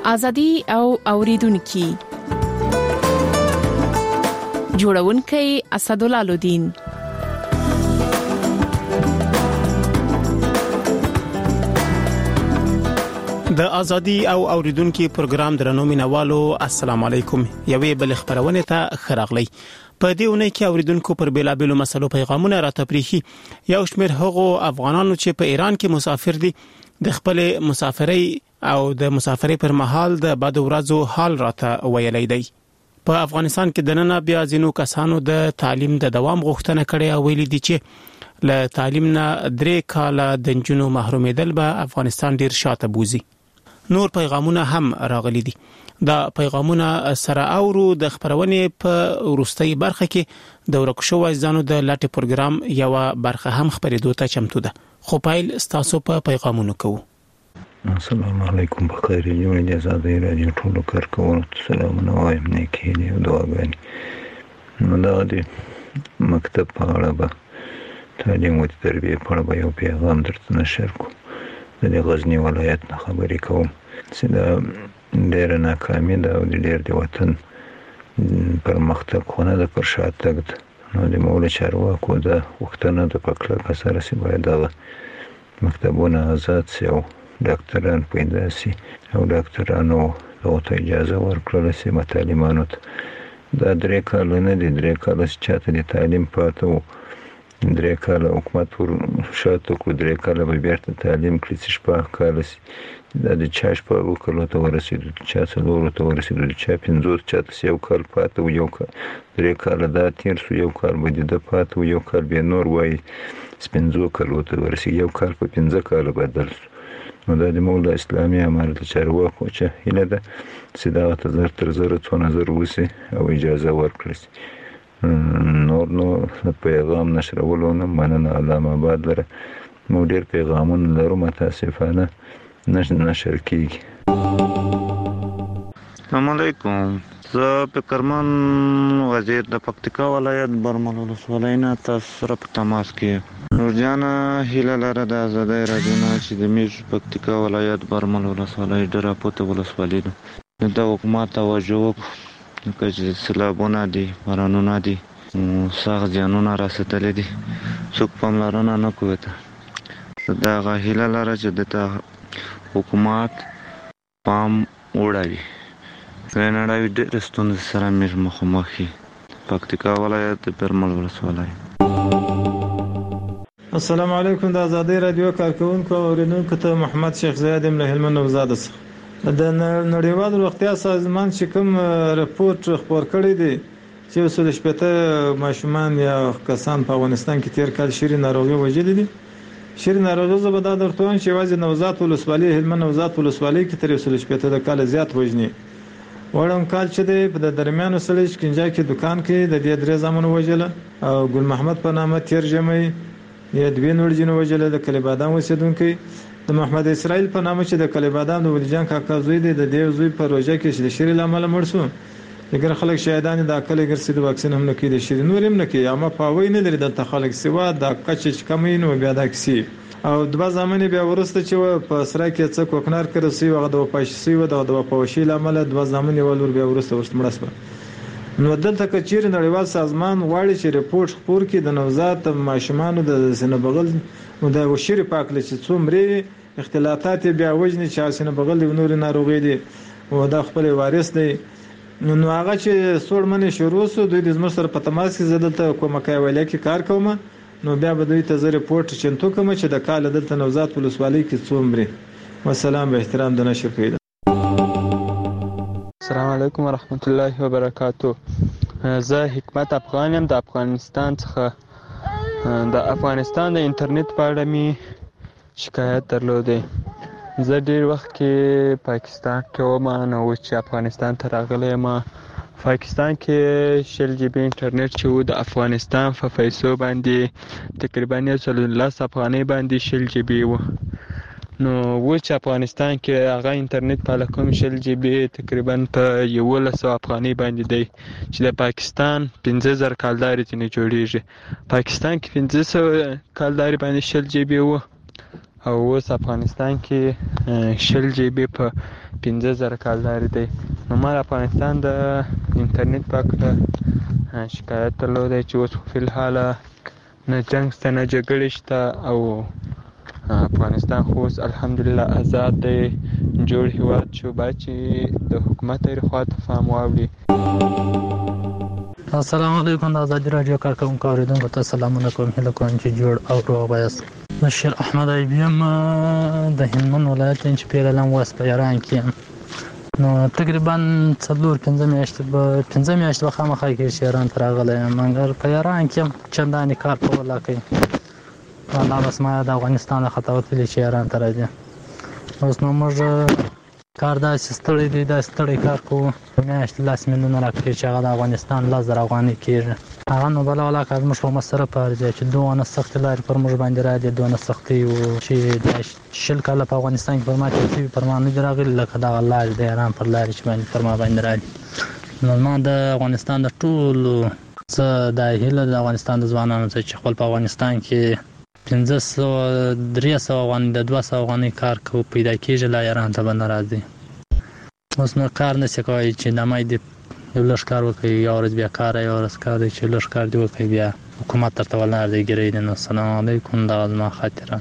ازادي او اوریدونکو جوړونکي اسدالله الدین. د ازادي او اوریدونکو پروګرام درنو مینوالو السلام علیکم. یوې بل خبرونه ته خراغلی. په دې ونه کې اوریدونکو پر بیلابېلو مسلو پیغامونه راته پریخي. یو شمېر هغو افغانانو چې په ایران کې مسافر دي د خپل مسافرۍ او د مسافرۍ پر مهال د بد ورځو حال راته ویلي دی. په افغانستان کې د نن بیا ځینو کسانو د تعلیم د دوام غوښتنه کړې او ویلي دي چې له تعلیم نه 3 کاله د جنونو محرومیدل به افغانستان ډیر شاته بوزي. نور پیغامونه هم راغلي دي. دا پیغامونه سره اورو د خبرونې په ورستۍ برخه کې د ورکشو وایزانو د لاټ پروګرام یو برخه هم خبرېدو ته چمتو ده. خو پایل ستاسو په پیغامونو کوو. السلام علیکم. بخیر جوړ دي آزادۍ رادیو ټولو کارکونکو سلامونه وایم نه کېږي او دعاګانې. نو دا د مکتب په اړه به تعلیم او تربیه په اړه یو پیغام درته نشر کوم. د غزنی ولایت نه خبرې کوم چې دا ډېر ناکامي ده او ډېر د وطن پر مختګ خونه د پر شاتګ ده. نو د مولا چارواکو د وختونو د پکړه سره سي باید د مکتبونه آزاد سي او ډاکټران پیدا سي او ډاکټرانو ته اجازه ورکړل سي متعلمانو ته دا 3 کال نه دي 3 کال چې د تعلیم پاتو 3 کال حکومت ور شاته کو 3 کال به بیرته تعلیم کړی چې شپه کال دا د چاش په وکړو ته ورسېدو چې څلور ته ورسېدو چې 50 چاته یو کال پاتو یو کال 3 کال دا تیر سو یو کال به د پاتو یو کال به نور وای سپنځو کال ته ورسېږي یو کال په 15 کال بدل سو. نو د مولا اسلامي امارت چارواکو چې هله ده چې دا تر تر زره 2000 وسی او اجازه ورکړي. نو پیغام نشرولو نه مننه علامه آباد لره. مو ډیر پیغامونه لرو متاسفانه نشر کیږي. السلام علیکم. زه فکرمن وزیر د پکتیکا ولایت برمل ولسوالۍ نه تاسو سره په تماس کې روزانه هیله لرم د آزادۍ رادیو نه چې د میش پکتیکا ولایت برمل ولسوالۍ ډېره پوته ولسوالۍ ده. د حکومت توجه چې سیلابونه دي بارانونه دي سخت زیانونه رسېدلي دي څوک پاملرنه نه کوي. دا هیله لرم چې د حکومت پام وړي نړۍ ډېر ستونزې سره میر مخامخ شي. پکتیکا ولایت برمل ولسوالۍ. السلام علیکم. د آزادۍ رادیو کارکونکو او اوریدونکو ته محمد شیخ زیاد له هلمند نوزاد څخه. د نړیوال روغتیا سازمان چې کوم رپورت خبر کړی دی چې وسل شپته ماشومان یا کسان په افغانستان کې تیر کال شری ناروغي وجلې دي. شری ناروغي زبده درته وان چې واځي نوزاد ولسوالۍ هلمند نوزاد ولسوالۍ کې تر وسل شپته د کال زیات وجني. وړم کال چې د درمیان وسل شکنجه کې دکان کې د دې درې زمون وجله او ګل محمد په نامه تیر جمعي یا دوی نور جن وجله د کلیبادان وسیدونکو د محمد اسرائیل په نامه چې د کلیبادان د ولیجان کاکا زوی دی د دې زوی په روزه کې چې د شری لامل مړ شو. اگر خلک شهیدان د عقل ګرځي د واکسین هم نه کیږي شری نور هم نه کیږي اما پاوی نه لري د خلک سیوا د کچ کمین او بیا د کسی او د زمانه بیا ورسته چې په سره کې څه کوکنار کړی سی او د پښسی و د پوشي لامل د زمانه ولور بیا ورسته ورسمړسبه. نو دلته کچیر نړیوال سازمان غواړي چې رپورت خبر کړي د نوزاد ماشومان د سینه بغل او د وشری پاکل چې څومره اختلاطات بیا وجني چې سینه بغل د نور ناروغي دي او د خپل وارث دی. نو هغه چې سوړمنه شروع سو دوی د زموږ سره په تماس کې زدلته کومه کایولې کې کار کوم. نو بیا به دوی ته رپورت چنتو کوم چې د کال دلته نوزاد ولسوالۍ کې څومره. والسلام به احترام د نشر کوي. السلام علیکم ورحمت الله وبرکاته. زه حکمت افغان یم د افغانستان څخه. د افغانستان د انټرنیټ په اړه می شکایت درلودې. زه ډیر وخت کې پاکستان کې وم نو چې افغانستان ته راغلی یم. پاکستان کې 100 جی بی انټرنیټ چې و د افغانستان په پیسو باندې تقریبا 10 افغانۍ باندې 100 جی بی و. نو و چې افغانستان کې هغه انټرنیټ په لکم 100 جی بی تقریبا په 1100 افغانۍ باندې دی چې د پاکستان 15000 کالداري ته نه جوړیږي. پاکستان کې 1500 کالداري باندې 100 جی بی و او اوس افغانستان کې 100 جی بی په 15,000 کال لري دی. نو ما د افغانستان د انټرنیټ په اړه شکایت درلودی چې اوس فی الحال نه جنګ شته نه جګړې شته او افغانستان خو اوس الحمدلله آزاد دی، جوړ هېواد شو، باید چې د حکومت هرې خواته پام واوړي. السلام علیکم. د ازادي راډیو کارکوونکو اورېدونکو ته سلامونه کوم. هیله کوم چې جوړ او روغ یاست. بشیر احمد ایبي یم، د هلمند ولایت یم چې پیرلم وست په ایران کې یم. نو تقریبا 4-5 میاشتې به خامخا کېږي چې ایران ته راغلی یم، مګر په ایران کې هم چندانې کار په ولاکوي. الله بس ما د افغانستان څخه وتلي چې ایران ته راځي. اوس نو موږ کار داسې ستړی دی، داسې ستړی کار کوو. میاشتې 10 میلیونه راکړي چې هغه د افغانستان 10,000 افغانۍ کېږي. هغه نو بله ولاکه زموږ په مصرف ارزي چې دونه سختې لارې پر موږ باندې راځي، دونه سختۍ و چې 20 کاله په افغانستان کې پر ما تېر شوي، پر ما نه دي راغلي لکه دغه لارې د ایران پر لارې چې باندې پر ما باندې راځي. نو ما د افغانستان د ټولو څه دا هیله د افغانستان د ځوانانو څخه چې خپل په افغانستان کې 500-300 افغانۍ د 200 افغانۍ کار کوو پیدا کېږي، لا ایران ته به نه راځي. اوس نو کار نشي کولی چې دمای دې یو لږ کار وکړي، یو ورځ بیا کار، یو ورځ کار دی چې لږ کار دې وکړي، بیا حکومت درته ولاړ دی ګیرۍ دی. نو السلام علیکم، دغه زما خاطره.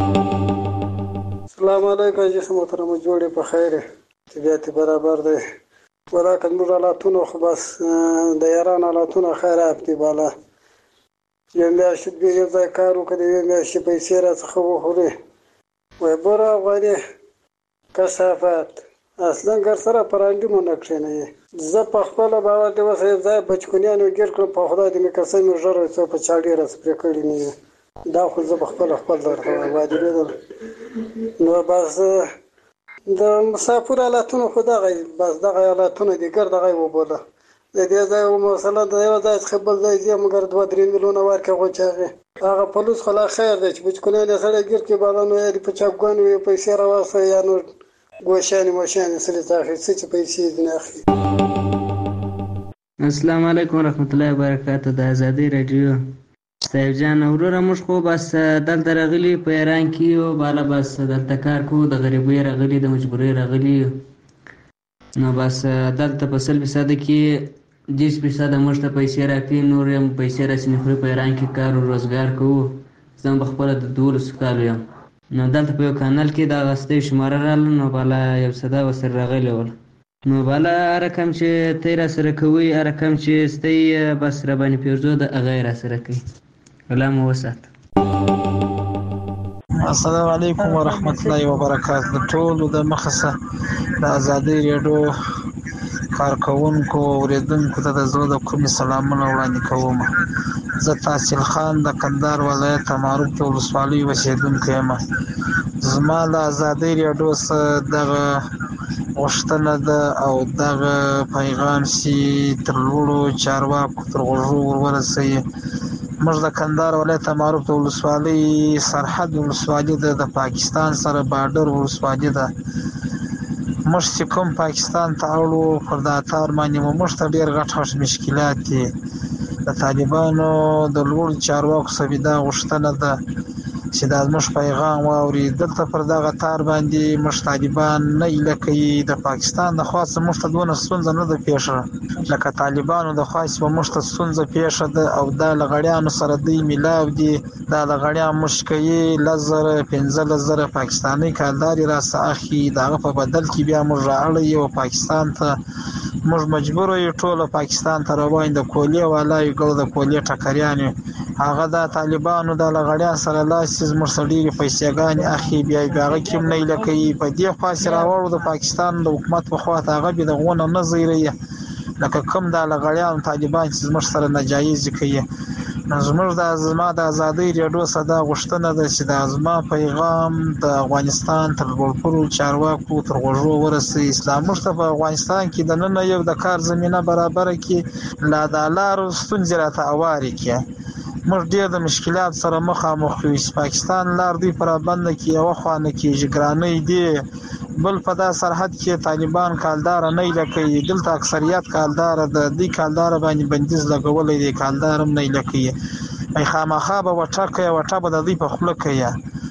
السلام علیکم جیسے محترم جوړې په خیر طبیعت برابر دی. ولاکن موږ حالاتونه خو بس د ایران حالاتونه خراب دي. بالا یو میاشت بیا یو ځای کار وکړي، یو میاشت پیسې راڅخه وخوري. وای بره افغاني کثافات اصلا ګر سره پرانډي مو نه کښېنوي. زه په خپله باور دی اوس یو ځای بچکونیانو ګیر کړم، په خدای دې مې قسم مې ژر څو په چا ډېره سپرې کړي نه وي. دا خو زه په خپل درته وایم واجبېدل. نو بس د مسافر حالتونه خو دغه بس دغه حالتونه دي، ګر دغه وبوله. د دې ځای مثلا د یو ځای څخه بل ځای ځي، مګر 2-3 میلیونه ورکړې غوچاغې هغه پولیس خو لا خیر دی چې بچکونیان یې سړی ګیر کړي، بالا نو یې په چاپګانو یې پیسې راواخلي یا نور ګوشانې موشانې سړي ته اخلي، څه چې پیسې دې نه اخلي. السلام علیکم ورحمت الله وبرکاته. د ازادي راډیو صاحب جان وروره، موږ خو بس دلته راغلي په ایران کې یو، بالا بس دلته کار کوو، د غریبۍ راغلي، د مجبورۍ راغلي. نو بس دلته په 100% کې 10% موږ ته پیسې راکړي، نور هم پیسې راسي نه خوري. په ایران کې کار او روزګار کوو. زه هم پخپله د 12 کالو یم. نو دلته په یو کانال کې د غستۍ شماره راغله، نو بالا یو صدا ورسره راغلی ول. نو بالا هر رقم چې تی راسره کوئ، هر رقم چې ستی بس راباندې پیرزو د هغه یې راسره کوي. الله مو وساته. السلام علیکم ورحمت الله وبرکاته. د ټولو د مخصه د ازادي راډیو کارکوونکو اوریدونکو ته د زړه د کومې سلامونه وړاندې کوم. زه تحصیل خان د کندهار ولایت معروف ولسوالۍ اوسېدونکی یم. زما د ازادي راډیو څخه دغه غوښتنه ده او دغه پیغام چې تر لوړو چارواکو تر غوږو ورورسوي. موږ د کندهار ولایت معروف ولسوالۍ سرحد ولسوالۍ ده، د پاکستان سره بارډر ولسوالۍ ده. موږ چې کوم پاکستان ته اړو پر دا تار باندې موږ ته ډېر غټ مشکلات دي. د طالبانو د لوړ چارواکو څخه دا غوښتنه ده چې دا زموږ پیغام واوري. دلته پر دغه تار باندې موږ طالبان نه ایله کوي. د پاکستان د خوا څخه موږ ته دونه ستونزه نه ده پیښه لکه طالبانو د خوا چې موږ ته ستونزه پیښه ده، او دا لغړیانو سره دوی میلاو دي. دا لغړیان موږ کوي 10,000-15,000 پاکستاني کالداري راڅخه اخلي، د هغه په بدل کې بیا موږ رااړوي او پاکستان ته موږ مجبور یو ټول پاکستان ته روان د کولې والا یو ګل د کولې ټکریان هغه د طالبانو د لغړیان سره لاس زموږ سړي پیسېګانې اخلي، بیا هغه کوم نه ایله کوي. په دې خوا چې راوړو د پاکستان د حکومت په خوا ته هغه به د غونه نه زیری لکه کوم د لغړیان طالبان چې زموږ سره ناجایز کوي. زموږ د زما د ازادي راډیو صدا غوښتنه ده چې د زما پیغام د افغانستان تر لوړو چارواکو تر غوږو ورسي. اسلام موږ ته په افغانستان کې د نن یو د کار زمينه برابر کړي، لا د لارو ستونزې راته اواري کړي. موږ ډېر د مشکلات سره مخامخ یو. پاکستان لار دی پر باندې کې یو خوانه کې جګرانې دی، بل په دا سرحد کې طالبان کالدار نه لکې، دلته اکثریت کالدار د دې کالدار باندې بندیز لګولې دي، کالدار هم نه لکې. ای خامخا به وټه به د دې په خپل کې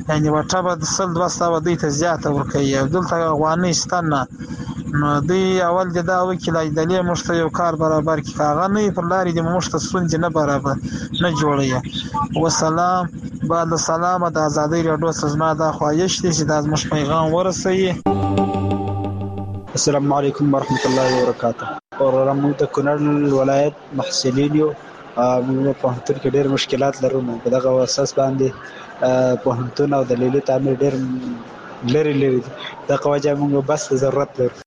یعنی وټه به 100-200 دوی ته زیاته ورکوي او دلته افغانۍ شته نه. نو دوی اول د دا وکیل ایدلې موږ ته یو کار برابر کړي، هغه نه پر لارې د موږ ته ستونزې نه برابر نه جوړوي. وسلام بعد السلام. د ازادۍ راډیو زما دا خواهش دی چې دا زموږ پیغام ورسوي. السلام علیکم ورحمت الله وبرکاته. موږ د کونړ ولایت محصلین یو، موږ په پوهنتون کې ډېر مشکلات لرو. نو په دغه اساس باندې پوهنتون او د لیلې تعمیر ډېر لري دي. دغه وجه موږ بس ضرورت لرو.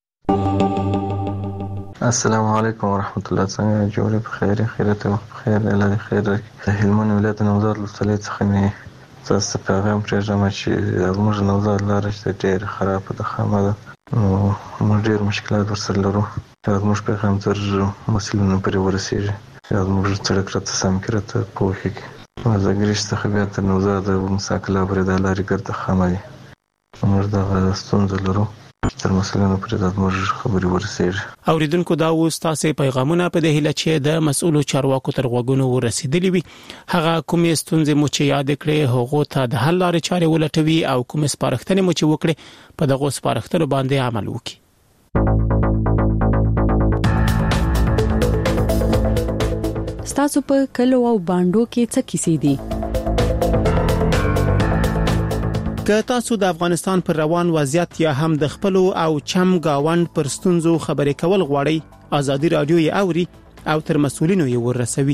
السلام علیکم ورحمت الله. څنګه جوړې په خیر خیرته خیر الله خیر. د هلمند ولایت نوزاد ولسوالۍ څخه مې تاسو ته پیغام پرېږدم چې زموږ نوزاد لاره چې ډېره خرابه ده، خامه ده. موږ ډېر مشکلات ورسره لرو. زموږ پیغام تر مسؤلینو پورې ورسېږي چې زموږ سړک راته سم کړي، راته پوه کړي. زه ګرشت څخه بیا تر نوزاد او مساکله پورې دا لارې ګرده خامه دي. موږ دغه ستونزه لرو، تر مسؤلینو پورې زموږ خبرې ورسېږي. اوریدونکو دا اوس تاسو پیغامونه په دې هیله چې د مسؤلو چارواکو تر غوږونو ورسېدلي وي. هغه کومې ستونزې مو چې یاد کړې هغه ته د حل لارې چارې ولټوي او کومې سپارښتنې مو چې وکړي په دغه سپارښتنو باندې عمل وکړي. ستاسو په کلو او باندو کې څه کیسې دي؟ که تاسو د افغانستان پر روان وضعیت یا هم د خپل او چم گاوند پر ستونزو خبرې کول غواړئ، ازادي رادیو یې اوري او تر مسؤلینو یې ورسوي.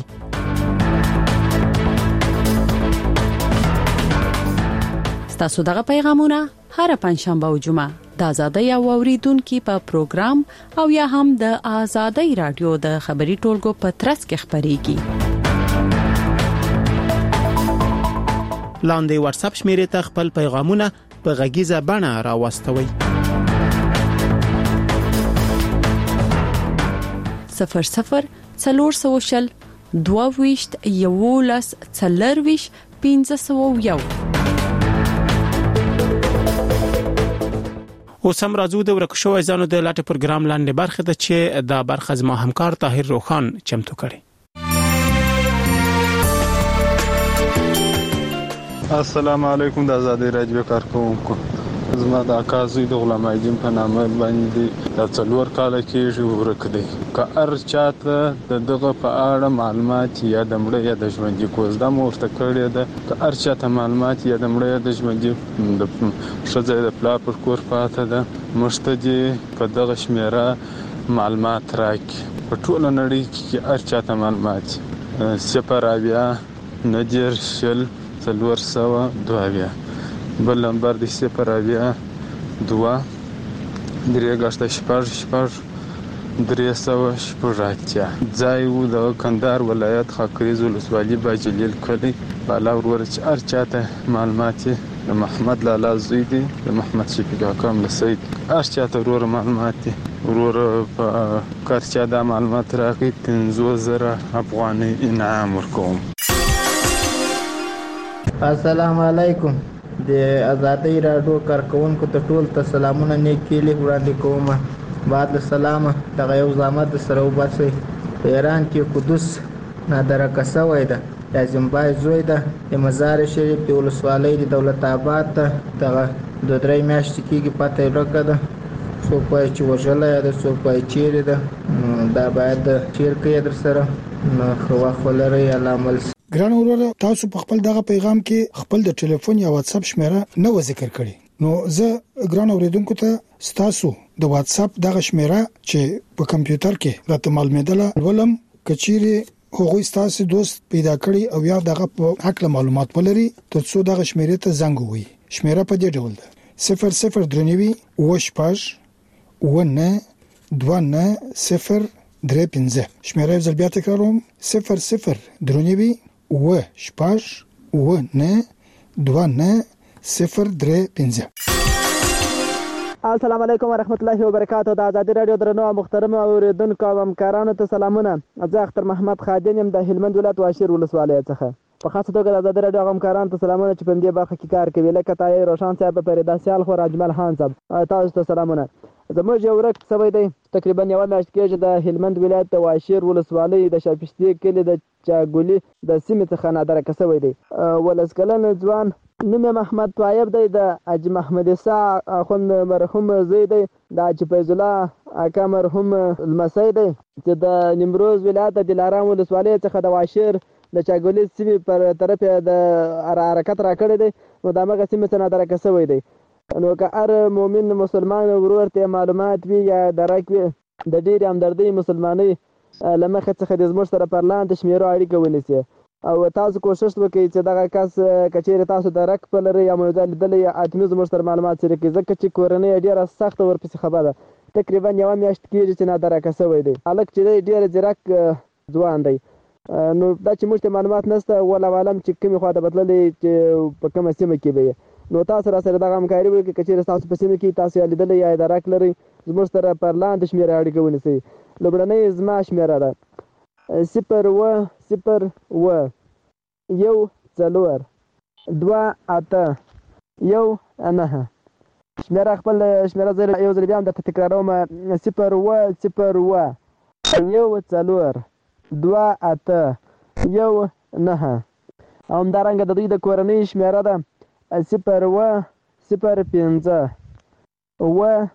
ستاسو دغه پیغامونه هر پنځشنبه او جمعه د ازادي او اوریدونکو په پروګرام او یا هم د ازادي رادیو د خبري ټولګو په ترڅ کې خبريږي. لاندې واتس اپ شمیرې ته خپل پیغامونه په غږیزه بڼه راوستوي. 00 400 22 11 40 501. اوس هم راځو د ورکشو ځانو د لاټ پروګرام لاندې برخه ده چې دا برخه زما همکار طاهر روخان چمتو کړي. السلام علیکم. د ازادي رادیو کارکونکو، زما د اکازوی د غلام ایدین په نامه باندې د 4 کال کې ورک دی. که هر چاته دغه په اړه معلومات یا د مړه یا د ژوندۍ کوزده مورته کړی ده، که هر چاته معلومات یا د مړه یا د ژوندۍ د شځه د پلا پر کور پاته ده، مشتدي په دغه شمیره معلومات راکړي. په ټوله نړۍ کې هر چاته معلومات 0 نجر شل 402 بل نمبر د 0 2 3 ځای وو د کندهار ولایت خاکریز ولسوالۍ باجلیل کلی بالا ورور چې هر چاته معلومات د محمد لالا زوی دی، د محمد شفیق حکم لسید هر چاته ورور معلومات دی. ورور په کار چا د معلومات راکړي 15000 افغانۍ انعام ورکوم. السلام علیکم. د ازادي رادیو کارکونکو ته ټول ته سلامونه نیکیلي وړاندې کوم. بعد السلام. دغه یو زحمت سره وباسي. په ایران کې قدس نادره کسوي ده، لازم بای زوی ده، د مزار شریف د ولسوالۍ د دولت آباد ته دغه 2-3 میاشتې کېږي پته ورکړه ده. څوک وایي چې وژلې ده، څوک وایي چیرې ده. دا باید چیر کې در سره نو خو خلره علامل. ګران وروره، تاسو په خپل دغه پیغام کې خپل د ټلیفون یا واتس اپ شمیره نه و ذکر کړی. نو زه ګران اوریدونکو ته ستاسو د واتس اپ دغه شمیره چې په کمپیوټر کې راته معلومېدله ولم کچيري هغوی ستاسو دوست پیدا کړی او یا دغه په حق معلومات ولري ترڅو دغه شمیره ته زنګ ووي. شمیره په دې ډول ده 00 وشپاش ونه 2903 شمیره زل بیا تکراروم 00 وشپاش ونه 2903. السلام علیکم ورحمت الله وبرکاته. د ازادي رادیو درنو محترم اوریدونکو او همکارانو ته سلامونه. زه اختر محمد خادم يم د هلمند ولایت واشیر ولسوالۍ څخه. په خاصه توګه د ازادي رادیو همکارانو ته سلامونه چې په دې برخه کې کار کوي، لکه طاهر روشان صاحب، فریدا سیال خو اجمل خان صاحب، تاسو ته سلامونه. زموږ یو ورک سوي دی تقریبا یو میاشت کې د هلمند ولایت د واشیر ولسوالۍ د شاپشتي کلی د چاګولي د سیمې څخه نادره کسوي دی. ولسکلن ځوان نوم محمد طایب دی، د حاجي محمد عیسی اخوند مرحوم زوی دی، د حاجي فیض الله اکا مرحوم لمسی دی چې د نیمروز ولایت د دلارام ولسوالۍ څخه د واشیر د چاګولیز سیمې پر طرف یې د حرکت راکړی دی، نو د همغه سیمې څخه نادرکه شوی دی. نو که هر مؤمن مسلمان ورور ته معلومات وي یا درک وي د ډېرې همدردۍ مسلمانۍ له مخې څخه د زموږ سره پر لاندې شمېرو اړیکه ونیسي او تاسو کوشش وکړئ چې دغه کس که چېرې تاسو درک په لرئ یا مو ځای لیدلی یا حتمي زموږ سره معلومات شریک کړئ، ځکه چې کورنۍ یې ډېره سخته ورپسې خفه ده. تقریبا 1 میاشت کېږي چې نادرکه شوی دی. هلک چې دی ډېر ځیرک ځوان دی. نو دا چې موږ ته معلومات نشته، والله اعلم چې کومې خوا ته به تللی چې په کومه سیمه کې به یې. نو تاسو را سره دغه همکاري وکړئ، که چېرې ستاسو په سیمه کې تاسو یې لیدلی یا درک لرئ، زموږ سره پر لاندې شمېره اړیکه ونیسئ. لومړنۍ زما شمېره ده 010 1 4 2 8 1 9. شمېره خپل شمېره زه یو ځل بیا هم درته تکراروم 010 1 4 2 8 1 9. او همدارنګه د دوی د کورنۍ شمېره ده 0 0 5 4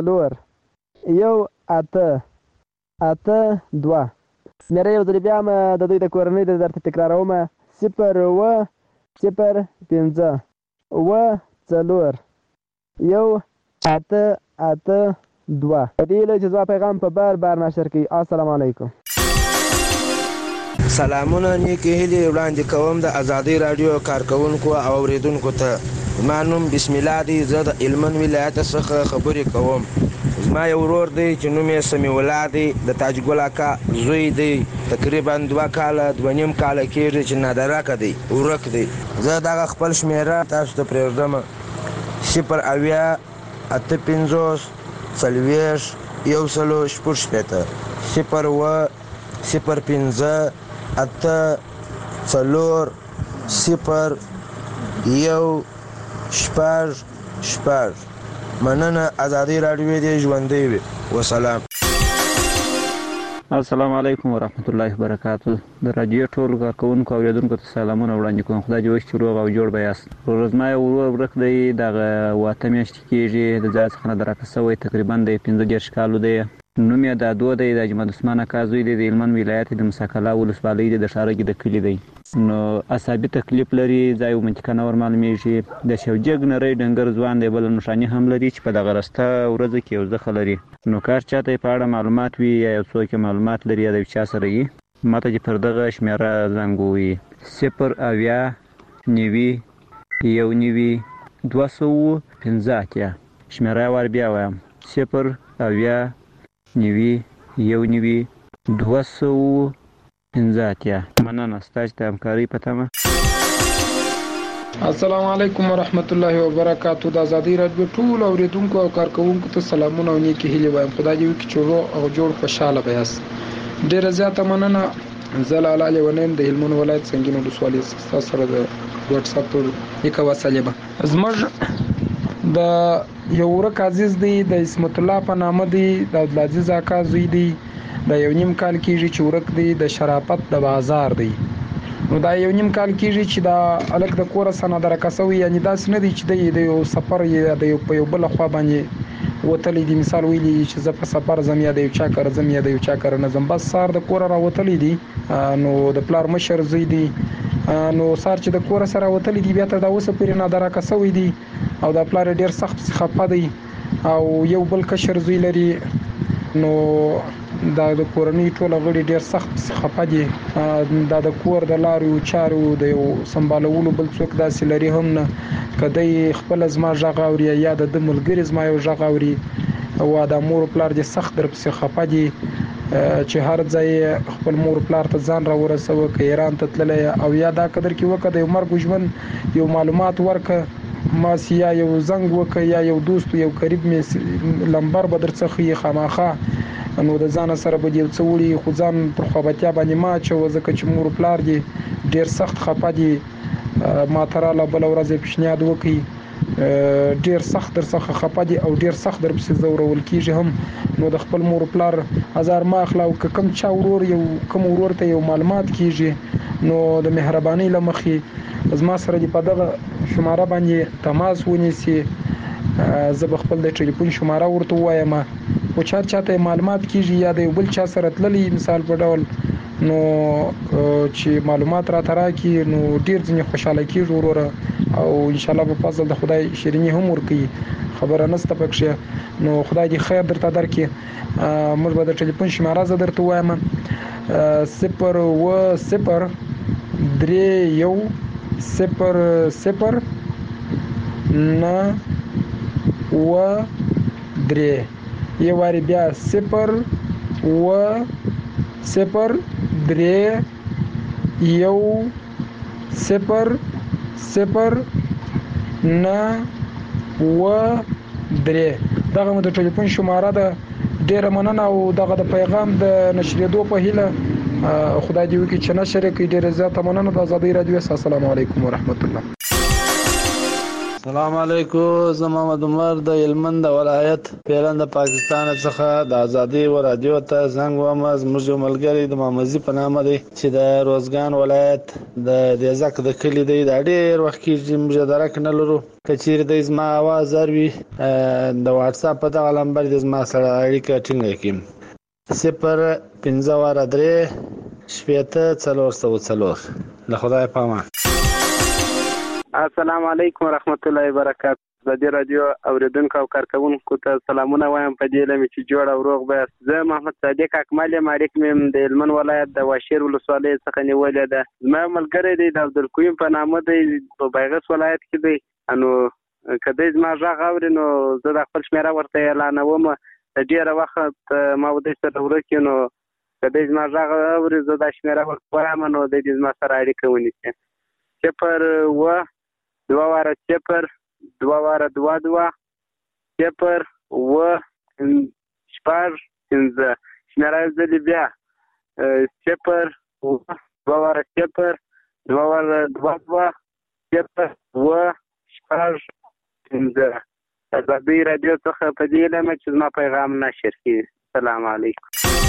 1 8 8 2. شمېره یو ځل بیا هم د دوی د کورنۍ د درته تکراروم 0 0 5 4 1 8 8 2. په دې هیله چې زما پیغام په بار نشر کړي. السلام علیکم. سلامونه نیکې هیلې وړاندې کوم د ازادۍ راډیو کارکوونکو او اوریدونکو ته. زما نوم بسم الله دی، زه د هلمند ولایت څخه خبرې کوم. زما یو ورور دی چې نوم یې سمیع الله دی، د تاج ګل اکا زوی دی. تقریبا 2 کاله 2.5 کاله کېږي چې نادرکه دی، ورک دی. زه دغه خپل شمېره تاسو ته پرېږدم 0 اویا 8 50 40 160 0 0 5 8 4 0 1 6. مننه. ازادي راډیو دې ژوندۍ وي. وسلام. السلام علیکم ورحمت الله وبرکاتو. د راډیو ټول کارکوونکو او اوریدونکو ته سلامونه وړاندې کوم. خدای دې وکړي چې روغ او جوړ به یاست. ورځما یو ورور ورک دی، دغه 8 میاشتې کېږي د ځای څخه نادرکه شوی، تقریبا د 15 کالو دی. نوم یې دادو دی، د اجمل عثمان اکا زوی دی، د هلمند ولایت د موسیقلا ولسوالۍ د شارګي د کلي دی. نو عصبي تکلیف لري، ځای او منطقه نه ورمعلومیږي. د شوجګ نری ډنګر ځوان دی، بله نښاني هم لري چې په دغه رسته ورځ کې یو زخه لري. نو کار چاته په اړه معلومات وي یا یو څوک معلومات لري یا د چا سره یې ماته چې پر دغه شمېره زنګ ووهي 0 اویا 9 1 215. شمېره یې ور بیا وایم 0 اویا 9 1 215. مننه ستاسو د همکارۍ په تمه. السلام علیکم ورحمت الله وبرکاتو. د ازادۍ راډیو ټول اوریدونکو او کارکوونکو ته سلامونه او نیکې هیلې وایم. خدای دې وکړي چې روغ او جوړ خوشاله به یاست. ډېره زیاته مننه. زه لاله لیونی د هلمند ولایت سنګین ولسوالۍ څخه سره د واتساپ پر یک وسیله به زموږ د یو ورک عزیز دی، د اسمت الله په نامه دی، د عبدالعزیز اکا زوی دی. د 1.5 کال کېږي چې ورک دی، د شرافت د بازار دی. نو دا 1.5 کال کېږي چې دا الک د کوره سره نادرکه شوی، یعنې داسې نه دی چې د یو سفر یا د یو په یو بله خوا باندې وتلی دی. مثال ویلی چې زه په سفر ځم یا د یو چا کره ځم یا د یو چا کره نه ځم، بس سهار د کوره راوتلی دی. نو د پلار مشر زوی دی، نو سهار چې د کوره سره وتلی دی بیا تر دا اوسه پورې نادرکه شوی دی او د پلار ډېر سخت خفه دی او یو بل کشر زوی لري. نو دا د کورنۍ ټول غړي ډېر سخت خفه دي. دا د کور د لارو چارو د یو سمبالولو بل څوک داسې لري هم نه. کدی خپل زما غږ اوري یا د ملګری زما یو غږ اوري او د مور پلار دې سخت در پسې خفه دي چې هر ځای خپل مور پلار ته ځان را ورسوه، که ایران ته تللی او یا دا قدر کې وکړه د یو مرګ ژوند یو معلومات ورکړه، ماس یا یو زنګ وکړه یا یو دوست یو قریب مې لمبر به در څخه یې خامخا. نو د ځان سره به یو څه وړي خو ځان پر خوابتیا باندې ما اچوه، ځکه چې مور پلار دې ډېر سخت خفه دي. ما ته راله بله ورځ یې پیشنهاد وکړي، ډېر سخت در څخه خفه دي او ډېر سخت در پسې ځورول کېږي هم. نو د خپل مور پلار ازار ما اخله او که کوم چا کوم ورور ته یو معلومات کېږي نو د مهربانۍ له مخې زما سره دې په دغه شماره باندې تماس ونیسي. زه به خپل د ټلیفون شماره ورته وایم او چاته معلومات کیږي یا د بل چا سره تللی مثال په ډول نو چې معلومات را تراکي نو ډیر ځنې خوشاله کیږي وروره او ان شاء الله په فضل د خدای شیرینی هم ورکي خبره نسته پکښه. نو خدای دې خیر درته درکړي. موږ به د ټلیفون شماره زه درته وایم 0 3 1 0 0 9 و 3 یو واری بیا 0 و 0 3 1 0 0 9 و 3 دغه مو د ټلیفون شماره ده. ډیره مننه او دغه د پیغام د نشریدو په هیله خدای دې وکړي چې نشر کړي. ډیره زیاته مننه د آزادۍ رادیو. السلام علیکم ورحمت الله. السلام علیکم. زه محمد عمر د هلمند ولایت پیران د پاکستان څخه د آزادۍ رادیو ته زنګ وم. زموږ ملګری د محمدزي په نامه دی چې د روزګان ولایت د دیزک د کلی دی. دا ډیر وخت کې موږ درک نه لرو کچیر د زما आवाज اروي د واتس اپ په دغه نمبر د زما سره اړیکه ټینګه کړم 0 5 له خدای پامه. السلام علیکم ورحمت الله وبرکاته. د دې رادیو اوریدونکو او کارکونکو ته سلامونه وایم په دې لمه چې جوړ او روغ به. زه محمد صادق اکمل مالک مم د هلمند ولایت د واشیر ولسوالۍ څخه نیولې ده. زما ملګری دی د عبدالقیوم په نامه دی په بیغس ولایت کې دی. انو کله زما ژغ اوري نو زه د خپل شمیره ورته اعلانوم. د ډیره وخت ما ودی سره ورکې نو کله زما ژغ اوري زه د شمیره ورته وایم نو د دې زما سره اړیکه ونیسي. 0 2 واره 0 2 واره 2 2 0 و شپږ پنځه شمیره زه بیا 0 2 واره 0 2 واره 2 2 0 و شپږ پنځه. آزادۍ رادیو څخه په دې لمه چې زما پیغام نشر کړي. السلام علیکم.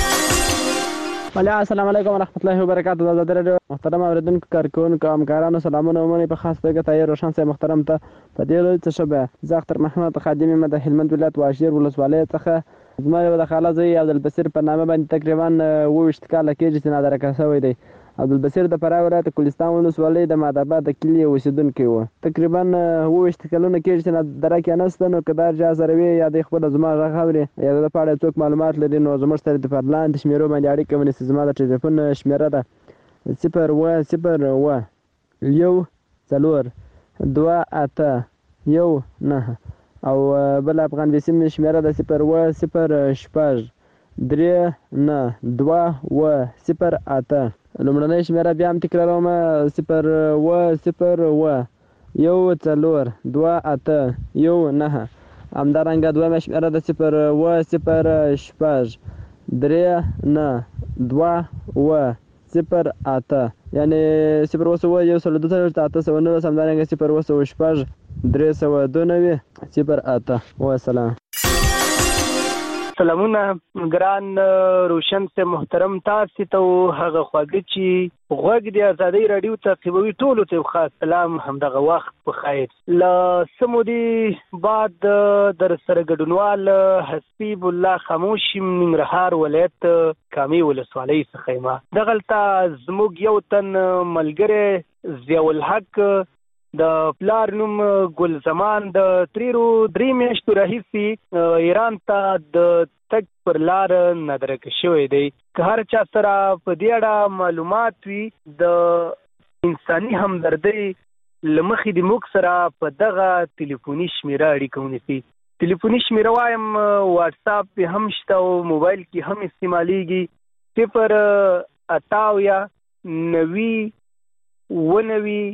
السلام علیکم ورحمت الله وبرکاته. د آزادۍ رادیو محترم اوریدونکو کارکونکو همکارانو سلامونه ومنئ. په خاص توګه ته روشن صاحب محترم ته په دې لوی څه شبه زه اختر محمد خادم یم د هلمند ولایت واشیر ولسوالۍ څخه. زما یو د خاله زوی عبدالبصیر په نامه باندې تقریبا 28 کاله کېږي چې نادرکه شوی دی. عبدالبصیر د فراه ولایت کوهستان ولسوالۍ د مادآباد د کلي اوسیدونکی و. تقریبا 28 کلونه کېږي چې نادرکه نشته. نو که دا چا سره وي یا د خپل زما غږ اوري یا د په اړه څوک معلومات لري نو زموږ سره د فرلاند شمیرو باندې اړیکه ونیسي. زما د ټلیفون شمیره ده 0 و 0 و 1 4 2 8 1 9 او بل افغان وسیم شمیره ده 0 و 0 شپږ 3 9 2 و 0 8. لومړنۍ شمیره بیا هم تکراروم 0 و 0 و 1 4 2 8 1 9. همدارنګه دویمه شمیره ده 0 و 0 شپږ 3 9 2 و 0 8 یعنی 0 و 1 2 8 همدارنګه 0 و شپږ 392 0 8. والسلام. سلامونه ګران روشن سے محترم تاسو ته هغه خواږه چې غوږ د آزادۍ رادیو تعقیبوي ټولو ته خاص سلام. همدغه وخت په خیر. له سمودي بعد در سره ګډونوال حسیب الله خاموش ننګرهار ولایت کامي ولسوالۍ څخه ما دغلته زموږ یو تن ملګری ضیاء الحق د پلار نوم ګل زمان د 3 میاشتو راهیسې ایران ته د تګ پر لار نادرکه شوی دی. که هر چا سره په دې اړه معلومات وي د انساني همدردۍ له مخې د موږ سره په دغه ټلیفوني شمیره اړیکه ونیسي. ټلیفوني شمیره وایم واتس اپ هم شته او موبایل کې هم استعمالیږي 0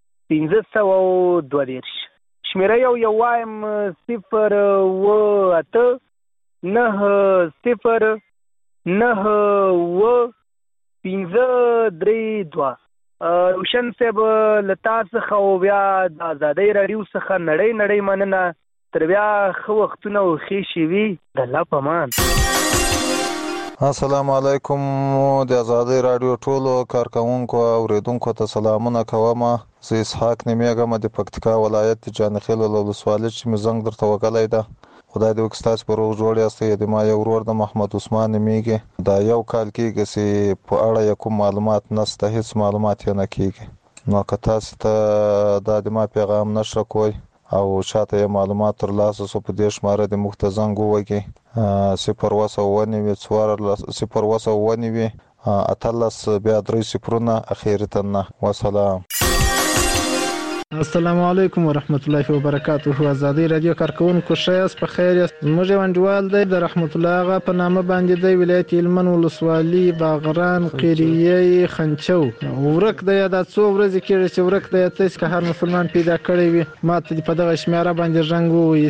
1522. شمیره یو وایم 0 و 8 9 0 9 و 1532. روشن صاحب لتا څخه او بیا د آزادۍ رادیو څخه نړۍ مننه. تر بیا ښه وختونه او ښې شېبې د الله په امان. السلام علیکم د آزادۍ رادیو ټولو کارکونکو او اوریدونکو ته سلامونه کوم. زه اسحاق نیمګم د پکتیکا ولایت جانخیل ولسوالۍ چې مزنګ درته وکړای ده. خدای دې وکړي تاسو په روغ جوړ یاست. د ما یو ورور د محمد عثمان نیمګي دا یو کال کېږي چې په اړه کوم معلومات نشته، هیڅ معلومات یې نه کېږي. نو که تاسو ته دا د ما پیغام نشه کوئ او شاته یې معلومات ترلاسه سو په دې شماره د مختزنګ وګي 0 اتلس بیا 3 صفرونه اخیرتن. والسلام. السلام علیکم ورحمت الله وبرکاته. آزادۍ رادیو کارکونکو شایس په خیر یاست. موږ وندوال دی د رحمت الله غا په نامه باندې دی ولایت هلمند ولسوالۍ باغران قریه خنچو. ورک د یاد څو ورځې کېږي چې ورک د یاد که هر مسلمان پیدا کړی وي ما ته په دغه شمیره باندې رنګ وي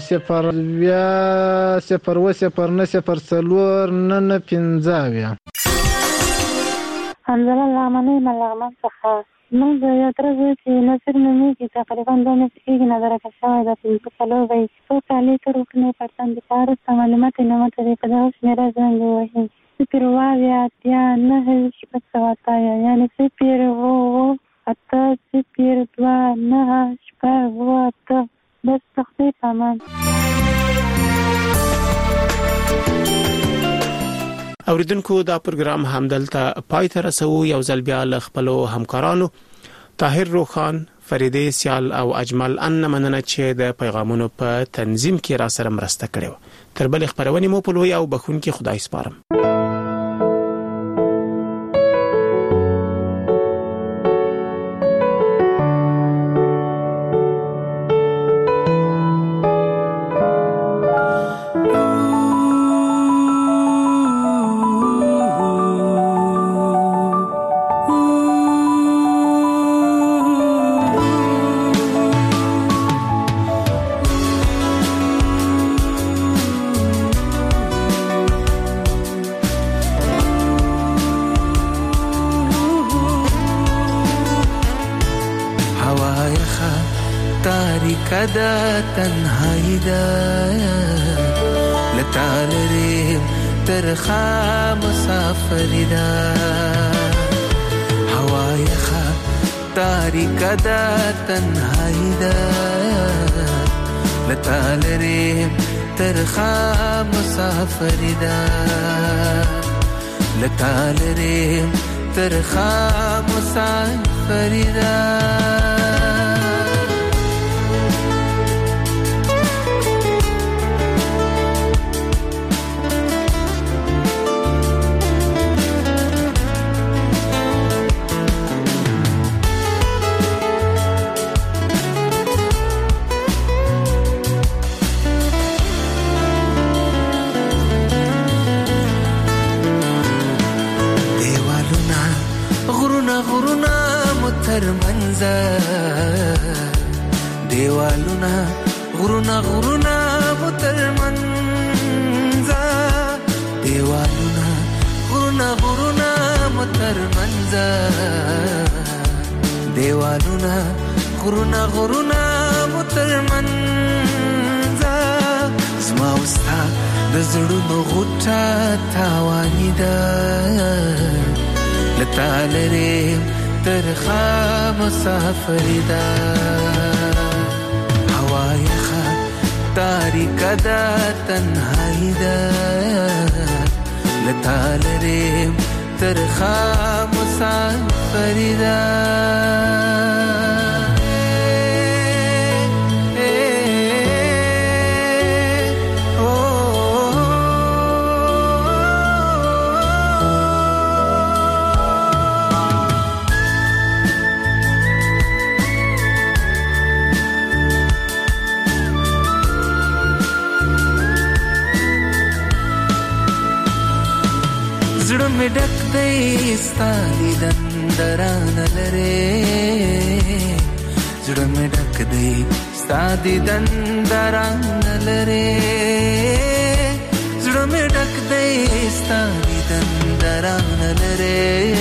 0 حمزه لغمنی ملغمن څخه موږ د یو ترځو چې نصر نومیږي تقریبا 2 میاشتې کېږي نظره شوی ده په څلور وی څو کالې تر اوسه پرسند پاره معلومات نه ماته په دغه شمیره زنګ وهي 0 یعنی 0 اته 0 2 9 8 بس تخطیط امان. اوریدونکو دا پروګرام همدلته پای ته رسو. یو ځل بیا ل خپل همکارانو طاهر روخان، فریده سیال او اجمل ان مننه چې د پیغامونو په تنظیم کې را سره مرسته کړې. تر بل خبرونه مو په لوی او بخون کې خدای سپارم. کدا تنهایی دا لطالریم ترخا مسافری دا هوای خا تاریک دا تنهایی دا لطالریم ترخا مسافری دا لطالریم ترخا مسافری دا دیوالونا غرونا غرونا مترمنزا دیوالونا غرونا غرونا مترمنزا دیوالونا غرونا غرونا مترمنزا زما وستا د زړونو غوټه تاوانی ده لتالره ترخا مسافری دا هوای خا تاریک دا تنهایی دا لطالریم ترخا مسافری دا زړه مې ډک دی ستا دیدن لره زړه مې ډک دی ستا دیدن لره زړه مې ډک دی ستا دیدن لره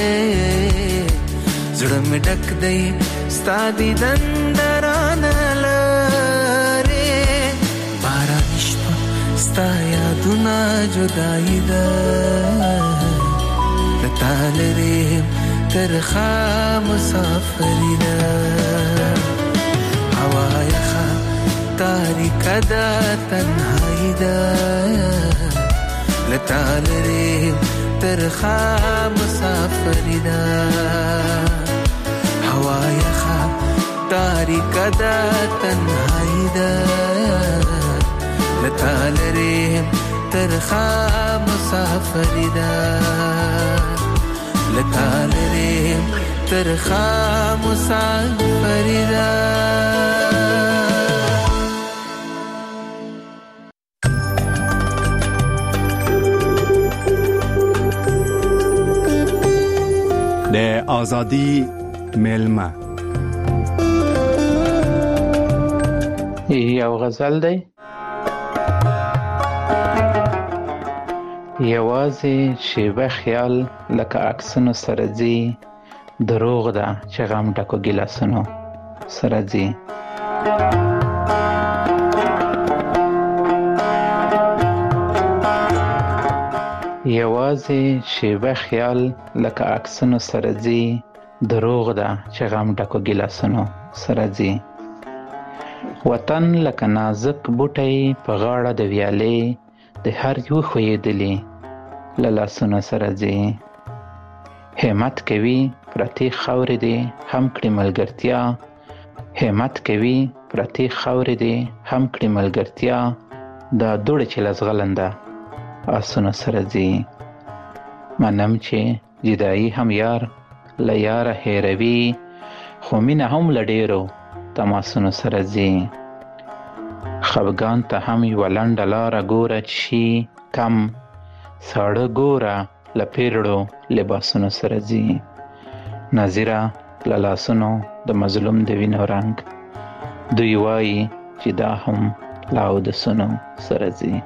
زړه مې ډک دی ستا دیدن لره باران شپه ستا یادونه جدائی ده لتا لریم ترخا مسافری ده هوا یخا تاریکه ده تنهایی ده لتا لریم ترخا مسافری ده هوا یخا تاریکه ده تنهایی ده لتا لریم ترخا مسافری ده لتا لریم ترخا مسافری ده د آزادی ملمه یو غزل دی یوازې شیبه خیال لکه عکسونو سره ځي دروغ ده چې غم ډکو ګیلاسونو سره ځي یوازې شیبه خیال لکه عکسونو سره ځي دروغ ده چې غم ډکو ګیلاسونو سره ځي وطن لکه نازک بوټی په غاړه د ویالې د هر یو ښویېدلي له لاسونو سره ځي همت کوي پرتې خاورې دې هم کړي ملګرتیا همت کوي پرتې خاورې دې هم کړي ملګرتیا دا دوړې چې له زغلنده آسونو سره ځي منم چې جدایي هم یار له یاره هېروي خو مینه هم له ډېرو تماسونو سره ځي خفګان ته هم یوه لنډه لاره ګوره چې شي کم ساړه ګوره له پیرړو لباسونو سره ځي نظیره له لاسونو د مظلوم د وینو رنګ دوی وایي چې دا هم له اودسونو سره ځي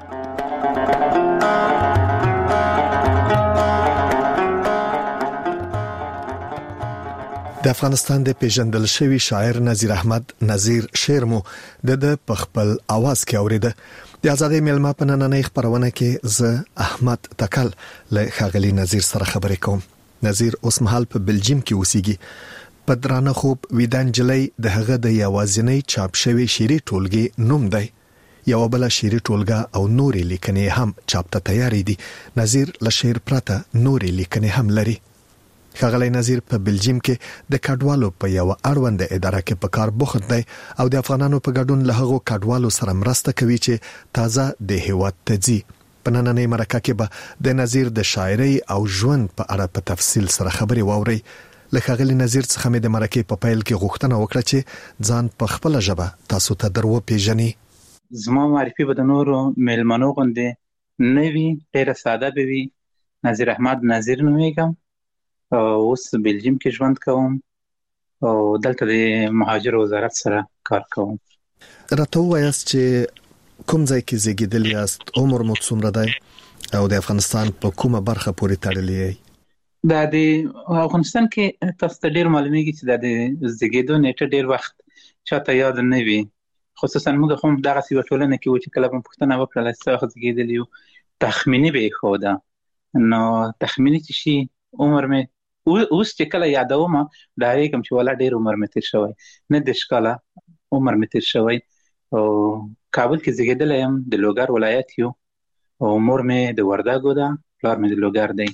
د افغانستان د پیژندل شوی شاعر نظیر احمد نظیر شعر مو د خپل आवाज کې اوریده د آزادۍ ملما په نننۍ خبرونه کې زه احمد تکل له خاغلی نظیر سره خبرې کوم نظیر اوس مهال په بلجیم کې اوسېږي په درانه خوب ویدان جلای د هغه د یوازینی چاپ شوی شعري ټولګي نوم دی یو بل شعري ټولګه او نورې لیکنې هم چاپ ته تیارې دي نظیر له شعر پرته نورې لیکنې هم لري خاغلی نظیر په بلجیم کې د کډوالو په یو اړوند اداره کې په کار بوخت دی او د افغانانو په ګډون له هغو کډوالو سره مرسته کوي چې تازه د هیواد ته ځي په نننۍ مرکه کې به د نظیر د شاعرۍ او ژوند په اړه په تفصیل سره خبرې واوري له خاغلی نظیر څخه مې د مرکې په پیل کې غوښتنه وکړه چې ځان په خپل ژبه تاسو ته درو پیژني زما معرفي به د نورو میلمنو غوندې نه وي ډېره ساده به وي نظیر احمد نظیر نومیږم اوس بلجیم کې ژوند کوم او دلته د مهاجر وزارت سره کار کوم راته وایاست چې کوم ځای کې زیږیدلی یاست عمر مو څومره دی او د افغانستان په کومه برخه پورې تړلی یې دا د افغانستان کې تاسو ته ډېر معلومیږي چې دا د زیږیدو نیټه ډېر وخت چاته یاد نه وي خصوصا موږ هم دغسې یوه ټولنه کې وو چې کله به پوښتنه وکړله چې څه وخت زیږېدلي یو تخمیني به یې ښوده نو تخمیني چې شي عمر مې اوس چې کله یادوم ډارېږم چې والا ډېر عمر مې تېر شوی 9 کاله عمر مې تېر شوی او کابل کې زیږېدلی یم د لوګر ولایت یو او مور مې د وردګو ده پلار مې د لوګر دی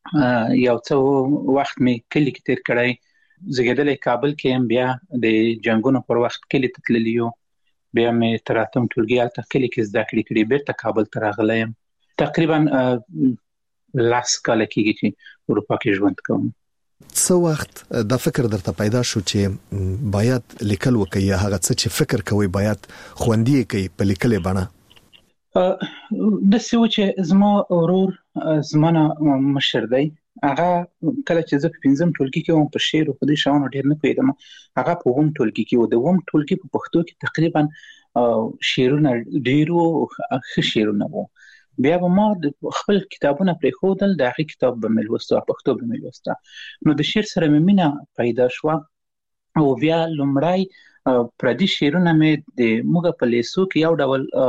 یو څه وخت مې کلي کې تېر کړی زیږېدلی کابل کې یم بیا د جنګونو پر وخت کلي ته تللی یو بیا مې تر اتم ټولګي هلته کلي کې زده کړې کړي بیرته کابل ته راغلی یم تقریبا 10 کاله کېږي چې اروپا کې ژوند کوم څه وخت دا فکر درته پیدا شو چې باید لیکل وکړي هغه څه چې فکر کوي باید خوندي کوي په لیکلې بڼه د څه چې زما ورور زمانه مشر دی هغه کله چې زه په 5م ټولګي کې وم په شعر او په دې شاونو ډېر نه پوهېدم هغه په 1م ټولګي کې و د 1م ټولګي په پښتو کې تقریبا شعرونه ډېرو ښه شعرونه وو بیا به ما خپل کتابونه پرېښودل د هغې کتاب به مې لوسته پښتو به مې لوسته نو د شعر سره مې مینه پیدا شوه او بیا لومړی پردي شعرونه مې د موږ په لیسو کې یو ډول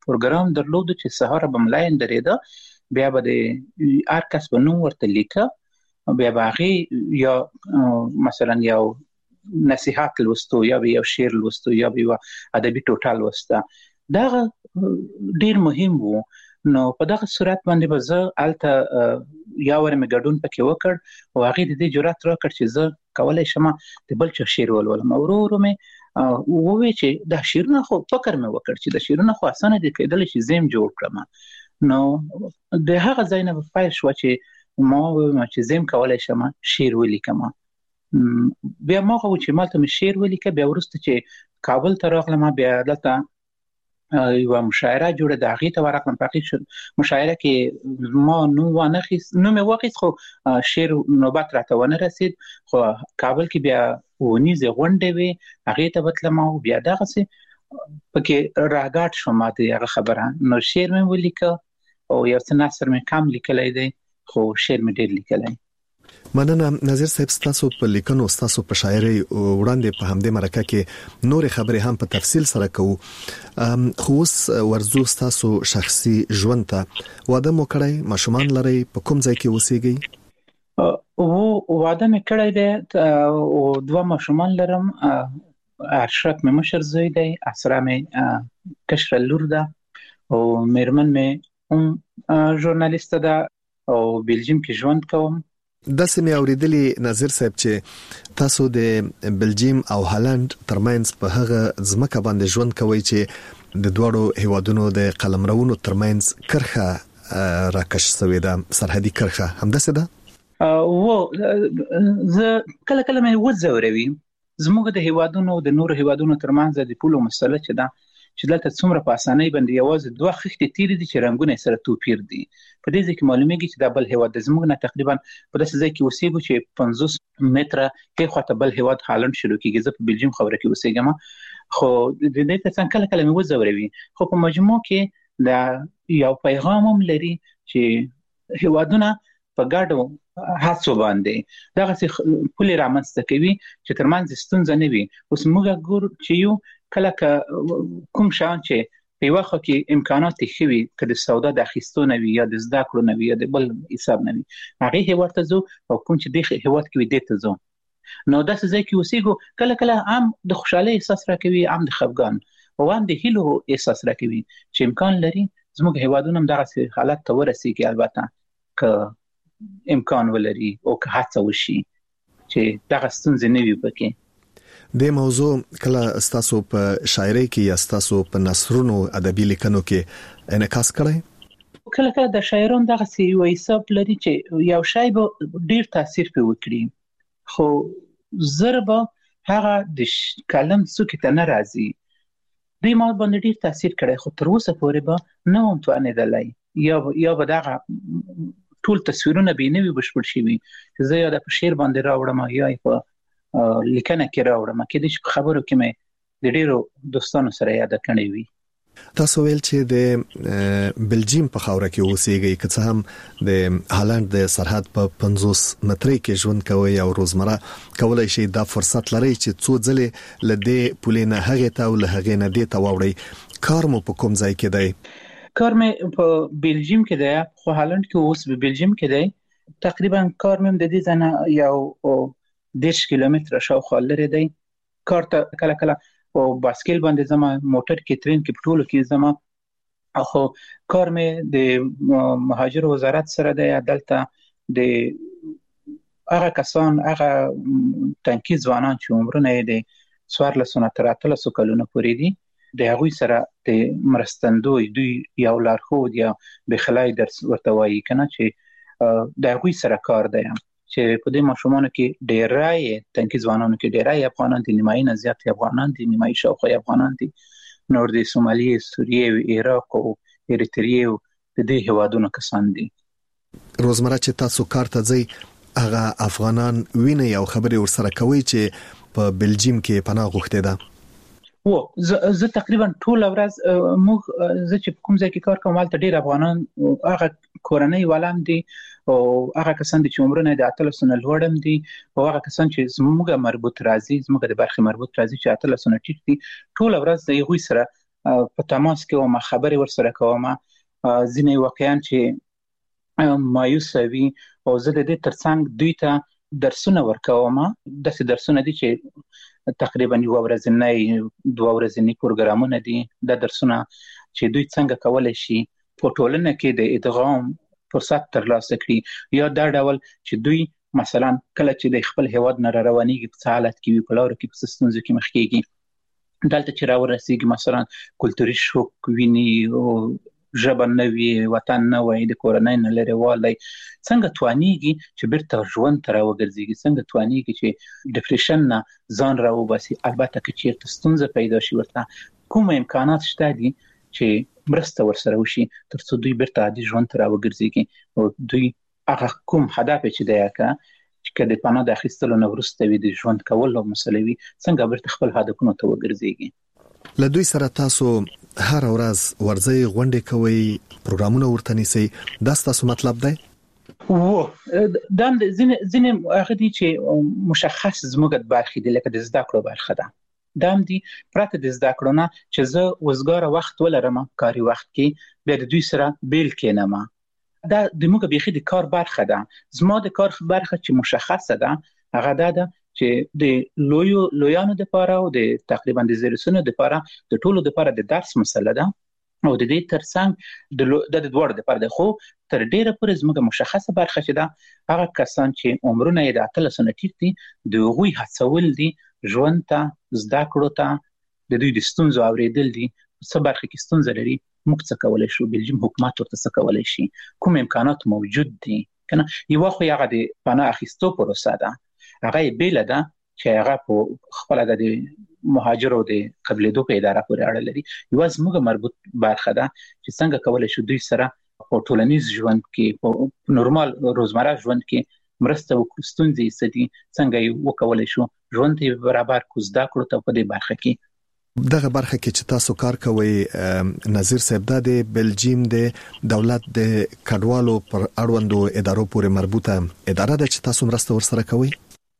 پروګرام درلود چې سهار به ملاین درېده بیا به د هر کس به نوم ورته لیکه بیا به هغې یا مثلا یو نصیحت لوستو یا به یو شعر لوستو یا به یو ادبي ټوټه لوسته دغه ډیر مهم وو نو په دغه صورت باندې به زه هلته یا ورې مې ګډون پکې وکړ او هغې د دې جرأت راکړ چې زه کولی شم د بل چا شعر ولولم او ورو ورو مې ووی چې دا شعرونه خو فکر مې وکړ چې دا شعرونه خو اسانه دي کېدلی چې زه یې جوړ کړم نو د هغه ځای نه پیل شوه چې ما وویم چې زه هم کولی شم شعر ولیکم بیا ما هغه چې مالته مې شعر ولیکه بیا وروسته چې کابل ته راغلم بیا دلته یوه مشاعره جوړه د هغې ته ورغلم په هغې مشاعره کې ما نوم مې واخیست خو شعر نوبت راته ونه رسید خو کابل کې بیا ونیزې غونډې وې هغې ته به تلم او بیا دغسې پکې راګاډ شوم ما د هغه خبره نو شعر مې ولیکه او یو څه نثر مې کم لیکلی دی خو شعر مې ډېر لیکلی مننه نظیر صاحب ستاسو په لیکنو ستاسو په شاعرۍ وړاندې په همدې مرکه کې نور خبرې هم په تفصیل سره کوو خو اوس ورزو ستاسو شخصي ژوند ته واده مو کړی ماشومان لرئ په کوم ځای کې اوسېږئ واده مې کړی دی او 2 ماشومان لرم اشرف مې مشر زوی دی اسرا مې کشره لور ده او میرمن مې هم ژورنالیسته ده او بلجیم کې ژوند کوم داسې مې اوریدلی نظیر صاحب چې تاسو د بلجیم او هالند ترمنځ په هغه ځمکه باندې ژوند کوئ چې د دوړو هیوادونو د قلمرونو ترمنځ کرخه راکش شوې ده سرحدي کرخه همداسې ده زه کله کله مې وځوروي زموږ د هیوادونو د نورو هیوادونو ترمنځ د پولو مسله چې ده چې دلته څومره په اسانۍ باندې یوازې 2 خښتې تیرې دي چې رنګونه یې سره توپیر دي په دې ځای کې معلومیږي چې دا بل هیواد د زموږ نه تقریبا په داسې ځای کې اوسېږو چې 50 متره کې خواته بل هیواد هالند شروع کېږي زه په بلجیم خبره کې اوسېږم خو د دې ترڅنګ کله کله مې وځوروي خو په مجموع کې دا یو پیغام هم لري چې هیوادونه په ګډو هڅو باندې دغسې پولې رامنځته کوي چې ترمنځ ستونزه نه وي اوس موږ ګورو چې یو کله کوم شیان چې په یوه خوا کې امکانات یې ښه وي که د سودا د اخیستو نه وي یا د زده کړو نه وي یا د بل حساب نه وي هغې هیواد ته ځو او کوم چې دې هیواد کې وي دې ته ځو نو داسې ځای کې اوسېږو کله کله هم د خوشحالۍ احساس راکوي هم د خفګان او هم د هیلو احساس راکوي چې امکان لري زموږ هیوادونه هم دغسې حالت ته ورسېږي البته که امکان ولري او که هڅه وشي چې دغه ستونزې نه وي پکې د موضوع کله ستاسو په شاعرۍ کې یا ستاسو په نثرونو ادبي لیکنو کې انعکاس کړی کله کله د شاعرانو دغسې یو حساب لري چې یو شی به ډېر تاثیر پرې وکړي خو زر به هغه د کلم څوکې ته نه راځي دوی ما باندې ډېر تاثیر کړی خو تر اوسه پورې به نه وم توانېدلی یا به دغه ټول تصویرونه به یې نه وي بشپړ شوي چې زه یا د په شعر باندې راوړم یا یې په لیکنه کې راوړم کېدای شي په خبرو کې مې د ډېرو دوستانو سره یاده کړې وي تاسو ویل چې د بلجیم په خاوره کې اوسېږئ که څه هم د هالند د سرحد په 50 مترۍ کې ژوند کوئ او روزمره کولای شئ دا فرصت لرئ چې څو ځلې له دې پولې نه هغې ته او له هغې نه دې ته واوړئ کار مو په کوم ځای کې دی کار مې په بلجیم کې دی خو هالند کې اوس په بلجیم کې دی تقریبا کار مې د دې ځای نه یو 10 کیلومتره شاوخوا لرې دی کار ته کله کله په باسکل باندې ځم موټر کې ترین کې په ټولو کې ځم خو کار مې د مهاجر وزارت سره دی دلته د هغه کسان هغه تنکي ځوانان چې عمرونه یې د 1400 تر 1800 کلونو پورې دي د هغوی سره د مرستندوی دوی یو لارښود یا بخلای درس ورته وایي کنه چې د هغوی سره کار دی چې په دې ماشومانو کې ډېرای تنکي ځوانانو کې ډېرای افغانان دي نیمایي نه زیات افغانان دي نیمایي شاوخوا افغانان دي نور د سومالي سوریې عراق او اریتریې د دې هیوادونو کسان دي روزمره چې تاسو کار ته ځئ هغه افغانان ویني او خبرې ورسره کوي چې په بلجیم کې پناه غوښتي ده زه تقریبا ټول ورځ موږ زه چې کوم ځای کې کار کوم هلته ډېر افغانان هغه کورنۍ ولم دي او هغه کسان چې عمرونه د 1800 نه لوړ هم دي او هغه کسان چې زموږ مربوط راځي زموږ د برخې مربوط راځي چې 1800 ټیټ دي ټول ورځ د هغوی سره په تماس کې وم، خبرې ورسره کوم، ځینې واقعا چې مایوس وي او زه د دې ترڅنګ دوی ته درسونه ورکوم. داسې درسونه دي چې تقریبا 1 ورځنی 2 ورځنی پروګرامونه دي. دا درسونه چې دوی څنګه کولای شي په ټولنه کې د ادغام فرصت ترلاسه کړي، یا دا ډول چې دوی مثلا کله چې د خپل هیواد نه روانېږي په څه حالت کې وي، په لارو کې په ستونزو کې مخ کېږي، دلته چې راورسېږي مثلا کلتوري شوک ویني او ژبه نه وي، وطن نه وي، د کورنۍ نه لرې والی، څنګه توانېږي چې بیرته ژوند ته راوګرځېږي، څنګه توانېږي چې ډپریشن نه ځان راوباسي. البته که چېرته ستونزه پیدا شي، ورته کوم امکانات شته دي چې مرسته ورسره وشي تر څو دوی بیرته عادي ژوند ته راوګرځېږي او دوی هغه کوم هدف چې دی چې د پناه د اخیستلو نه وروسته وي، د ژوند کولو مسله وي، څنګه بیرته خپل هدفونو ته وګرځېږي. له دوی سره تاسو هر ورځ ورځي غونډې کوي، پروګرامونه ورته نیسي، دا ستاسو مطلب دی؟ دا ځینې هغه دي چې مشخص زموږ د برخې دي، لکه د زده کړو برخه ده. دا هم دي پرته د زده کړو نه چې زه وزګاره وخت ولرم کاري وخت کې، بیا د دوی سره بیل کېنم. دا د موږ بیخي د کار برخه ده. زما د کار برخه چې مشخصه ده هغه دا ده چې د لویانو لپاره او د تقریبا د زیرسونو لپاره د ټولو لپاره د درس مسله ده او د دې ترڅنګ د دوړ لپاره ده. خو تر ډیره پورې زموږ مشخصه برخه چې ده هغه کسان چې عمرونه یې د 18 نه ټیټ دي، د هغوی هڅول دي ژوند ته، زده کړو ته، د دوی د ستونزو اوریدل دي. څه برخه کې ستونزه لري، موږ څه کولای شو، بلجیم حکومت ورته څه کولای شي، کوم امکانات موجود دي کنه. یو خو هغه د پناه اخیستو پروسه ده، هغه بیل ده چې هغه په خپل د مهاجرو د قبلېدو په اداره پورې اړه لري. یو زموږ مربوط برخه ده چې څنګه کولای شو دوی سره په ټولنیز ژوند کې، په نورمال روزمره ژوند کې مرسته وکړو، ستونزې څه دي، څنګه یې وکولای شو ژوند ته برابر کو، زده کړو ته په دې برخه کې. دغه برخه کې چې تاسو کار کوئ نظیر صاحب، د بلجیم د دولت د کډوالو پر اړوندو ادارو پورې مربوطه اداره ده چې تاسو مرسته ورسره کوئ؟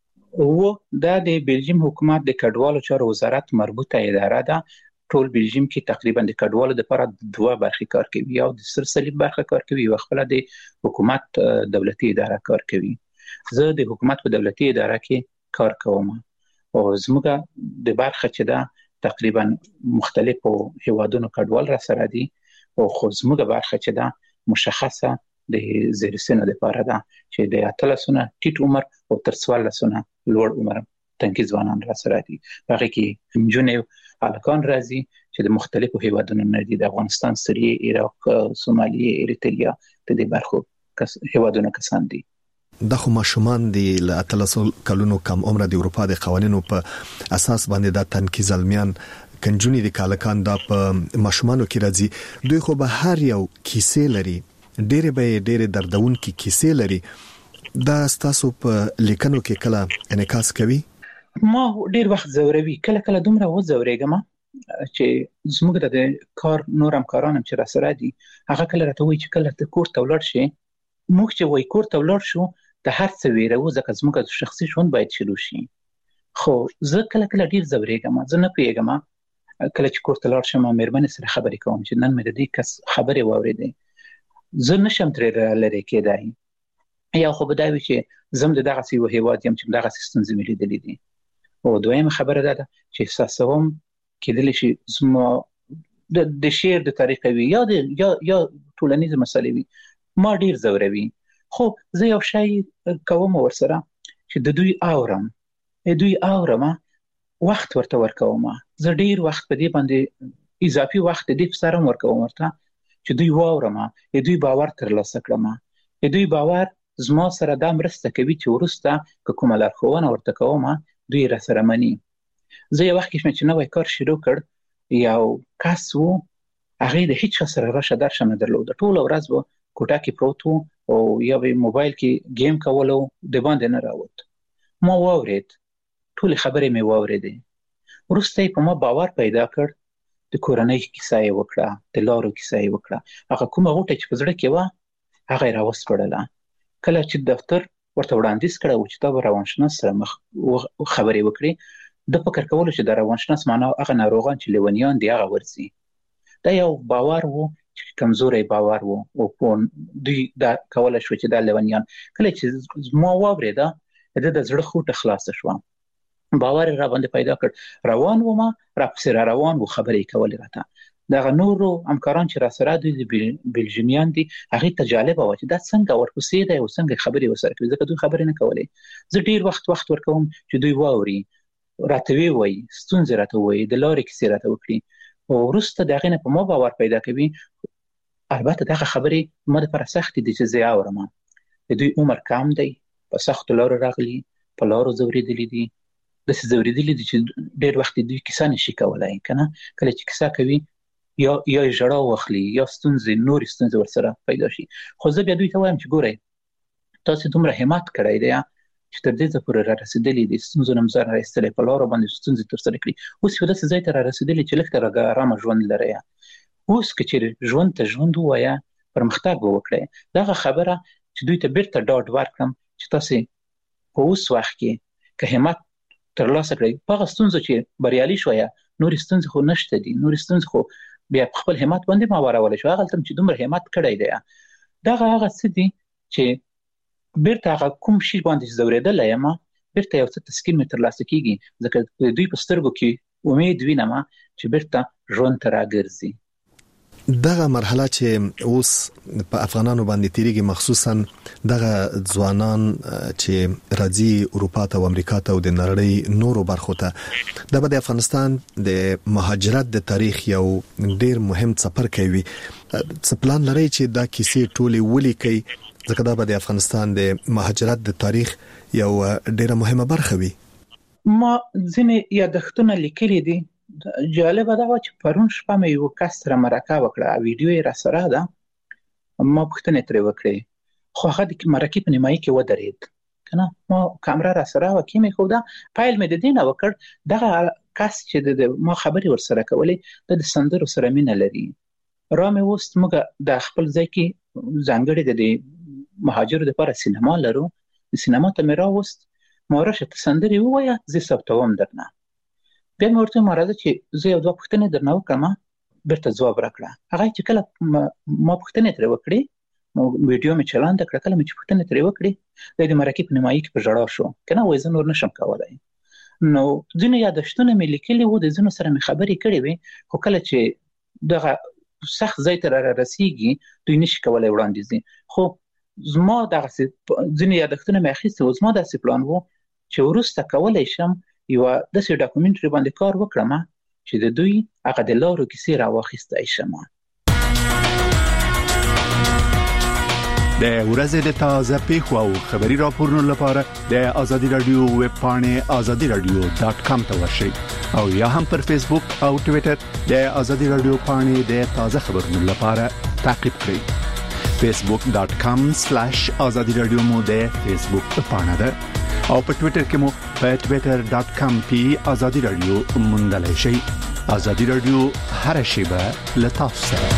او دا د بلجیم حکومت د کډوالو چارو وزارت مربوطه اداره ده. ټول بلجیم کې تقریبا د کډوالو لپاره 2 برخې کار کوي، او د سر صلیب برخه کار کوي او خپل د حکومت دولتي اداره کار کوي. زه د حکومت په دولتي اداره کې کار کوم او زموږ د برخه چې ده تقریبا مختلفو هیوادونو کډوال را سره دي، او خو زموږ برخه چې ده مشخصه د زیرسینو لپاره ده چې د 18 نه ټیټ عمر او تر 14 نه لوړ عمر تنکي ځوانان را سره دي. هغه کې نجونې هلکان راځي چې د مختلفو هیوادونو نه دي، د افغانستان، سوریه، عراق، سومالیه، اریتریا، د دې برخو هیوادونو کسان دي. د خو ماشومان دی له 13 کلونو کم عمر د اروپا د قوانینو په اساس باندې د تنکي زلمیان کنجونی د کالکان د په ماشومانو کې راځي. دوی خو به هر یو کیسې لري، ډېر دردون کې کیسې لري. دا تاسو په لیکنو کې کله انعکاس کوي؟ ما ډېر وخت زوروي، کله دومره وزورېږم چې زموږ د کار نور همکاران چې را سره دي هغه کله راته وایي چې کله ته کور ته ولاړ شې، موږ چې وایي کور ته ولاړ شو د هر څه ویرو، ځکه زموږ شخصي ژوند باید شروع شي. خو زه کله ډېر زوریږم، زه نه پوهېږم کله چې کور ته لاړ شم مېرمنې سره خبرې کوم چې نن مې د دې کس خبرې واورېدې، زه نشم ترې لرې کېدای. یا خو به دا وي چې زه هم د دغسې یو هېواد یم چې دغسې ستونزې مې لیدلې دي. او دویمه خبره دا ده چې احساسوم کېدلی شي زما د شعر د طریقه وي یا ټولنیزې مسلې وي، ما ډېر زوروي. خو زه یو شی کوم ورسره چې د دوی اورم، وخت ورته ورکوم. زه ډېر وخت په دې باندې اضافي وخت د دې سره ورکوم ورته چې دوی واورم، دوی باور ترلاسه کړم، دوی باور زما سره دا مرسته کوي چې وروسته که کومه لارښوونه ورته کوم دوی را سره مني. زه یو وخت کې چې نوی کار شروع کړ، یو کس و هغې د هیڅ چا سره راشه درشه نه درلوده، ټوله ورځ به کوټه کې پروت و او یا به موبایل کې گیم کولو، د باندې نه راوت. ما واورید، ټولې خبرې مې واورېدې. وروسته یې په ما باور پیدا کړ، د کورنۍ کیسه یې وکړه، د لارو کیسه یې وکړه، هغه کومه غوټه چې په زړه کې وه هغه یې راوسپړله. کله چې دفتر ورته وړاندیز کړی و چې تا به روانشناس سره خبرې وکړي، د فکر کولو چې د روانشناس معنا هغه ناروغان چې لیونیان دي هغه ورځي. دا یو باور وو چې کمزوري باور وو او دوی دا کولای شو چې دا لیونیان کله چې ما واورېده د زړه خوټه خلاص شو باور را باندې پیدا کړ روان و ما را پسې روان و خبرې کولې راته دا نورو همکاران چې را سره دي بلجیمیان دي هغه ته جالب و چې دا څنګه ورپسې دی او څنګه خبرې وسره کوي ځکه دوی خبرې نه کولې زه ډیر وخت ورکوم چې دوی واوري راته وي ستونزې راته وي د لارې کیسې راته وکړي او وروسته دغه نه په ما باور پیدا کوي البته دغه خبرې ما لپاره سخت دي چې زه اورم د دوی عمر کم دی په سخت لارو راغلي په لارو زوریدلي دي د زوریدلي دي چې ډیر وخت دوی کیسه نشي کولای کنه کله چې کیسه کوي یا ژړا واخلي یا نورې ستونزې ورسره پیدا شي خو زه بیا دوی ته وایم چې ګورئ تاسو دومره همت کړی دی چې تر دې ځای پورې را رسېدلي دي ستونزو نه مزار راایستلی په لارو باندې ستونزې ترسره کړي اوس یو داسې ځای ته را رسېدلي چې لږ تر ارامه ژوند لرئ اوس که چېرې ژوند ته ژوند ووایه پرمختګ به وکړئ دغه خبره چې دوی ته بیرته ډاډ ورکړم چې تاسې په اوس وخت کې که همت ترلاسه کړئ په هغه ستونزو چې بریالي شویه نورې ستونزې خو نشته دي نورې ستونزې خو بیا خپل همت باندې ما وارولی شو هغه هلته چې دومره همت کړی دی دغه هغه څه دي چې بیرته هغه کوم شي باندې چې زورېدلی یم بیرته یو څه تسکین مې ترلاسه کېږي ځکه دوی په سترګو کې امید وینم چې بیرته ژوند ته راګرځي دغه مرحله چې اوس په افغانانو باندې تیریږي مخصوصا دغه ځوانان چې راځي اروپا ته او امریکا ته او د نړۍ نورو برخو ته د افغانستان د مهاجرت د تاریخ یو ډیر مهم څپر کوي څه پلان لري چې دا کیسې ټولې ولیکي ځکه دا د افغانستان د مهاجرت د تاریخ یو ډیره مهمه برخه وي ما ځینې یادښتونه لیکلي دي جالبه دا و چې پرون شپه مې یو کس سره مرکه وکړه ویډیو یې را سره ده ما پوښتنې ترې وکړې خو هغه د مرکې په نیمایي کې ودرېد کنه ما کامره را سره وکړه مې خو دا فایل مې د دې نه وکړ دغه کس چې د ما خبرې ورسره کولې د سندرو سره مینه لري را مې وست موږ د خپل ځای کې ځانګړې د مهاجرو لپاره سینما لرو د سینما ته مې راوست ما راشه ته سندرې ووایه زه ثبتوم درنه بیا مې ورته راځه چې زه یو دوه پوښتنې درنه وکړم بیرته ځواب راکړه هغه چې کله ما پوښتنې ترې وکړې ویډیو مې چلانده کړه کله مې چې پوښتنې ترې وکړې د مرکې په نیمایي کې په ژړا شو کنه وایي زه نور نشم کولی نو ځینې یادښتونه مې لیکلي وو د ځینو سره مې خبرې کړې وې خو کله چې دغه سخت ځای ته رارسېږي دوی نشي کولی وړاندې ځي خو زما دغسې ځینې یادښتونه مې اخیستي وو زما داسې پلان وو چې وروسته کولی شم یو داسې ډاکومنټري باندې کار وکړم چې د دوی هغه د لارو کیسې راواخیستی شم د ورځې د تازه پیښو او خبري راپورونو لپاره د ازادي رادیو ویب پاڼې azadiradio.com ته ورشئ او یا هم پر فیسبوک او ټوئیټر د ازادي رادیو پاڼې د تازه خبرونو لپاره تعقیب کړئ facebook.com/azadiradio مو د فیسبوک پاڼه ده او په ټوئیټر کې مو په twitter.com/azadiradio موندلای شئ ازادي رادیو هر شیبه لطف سره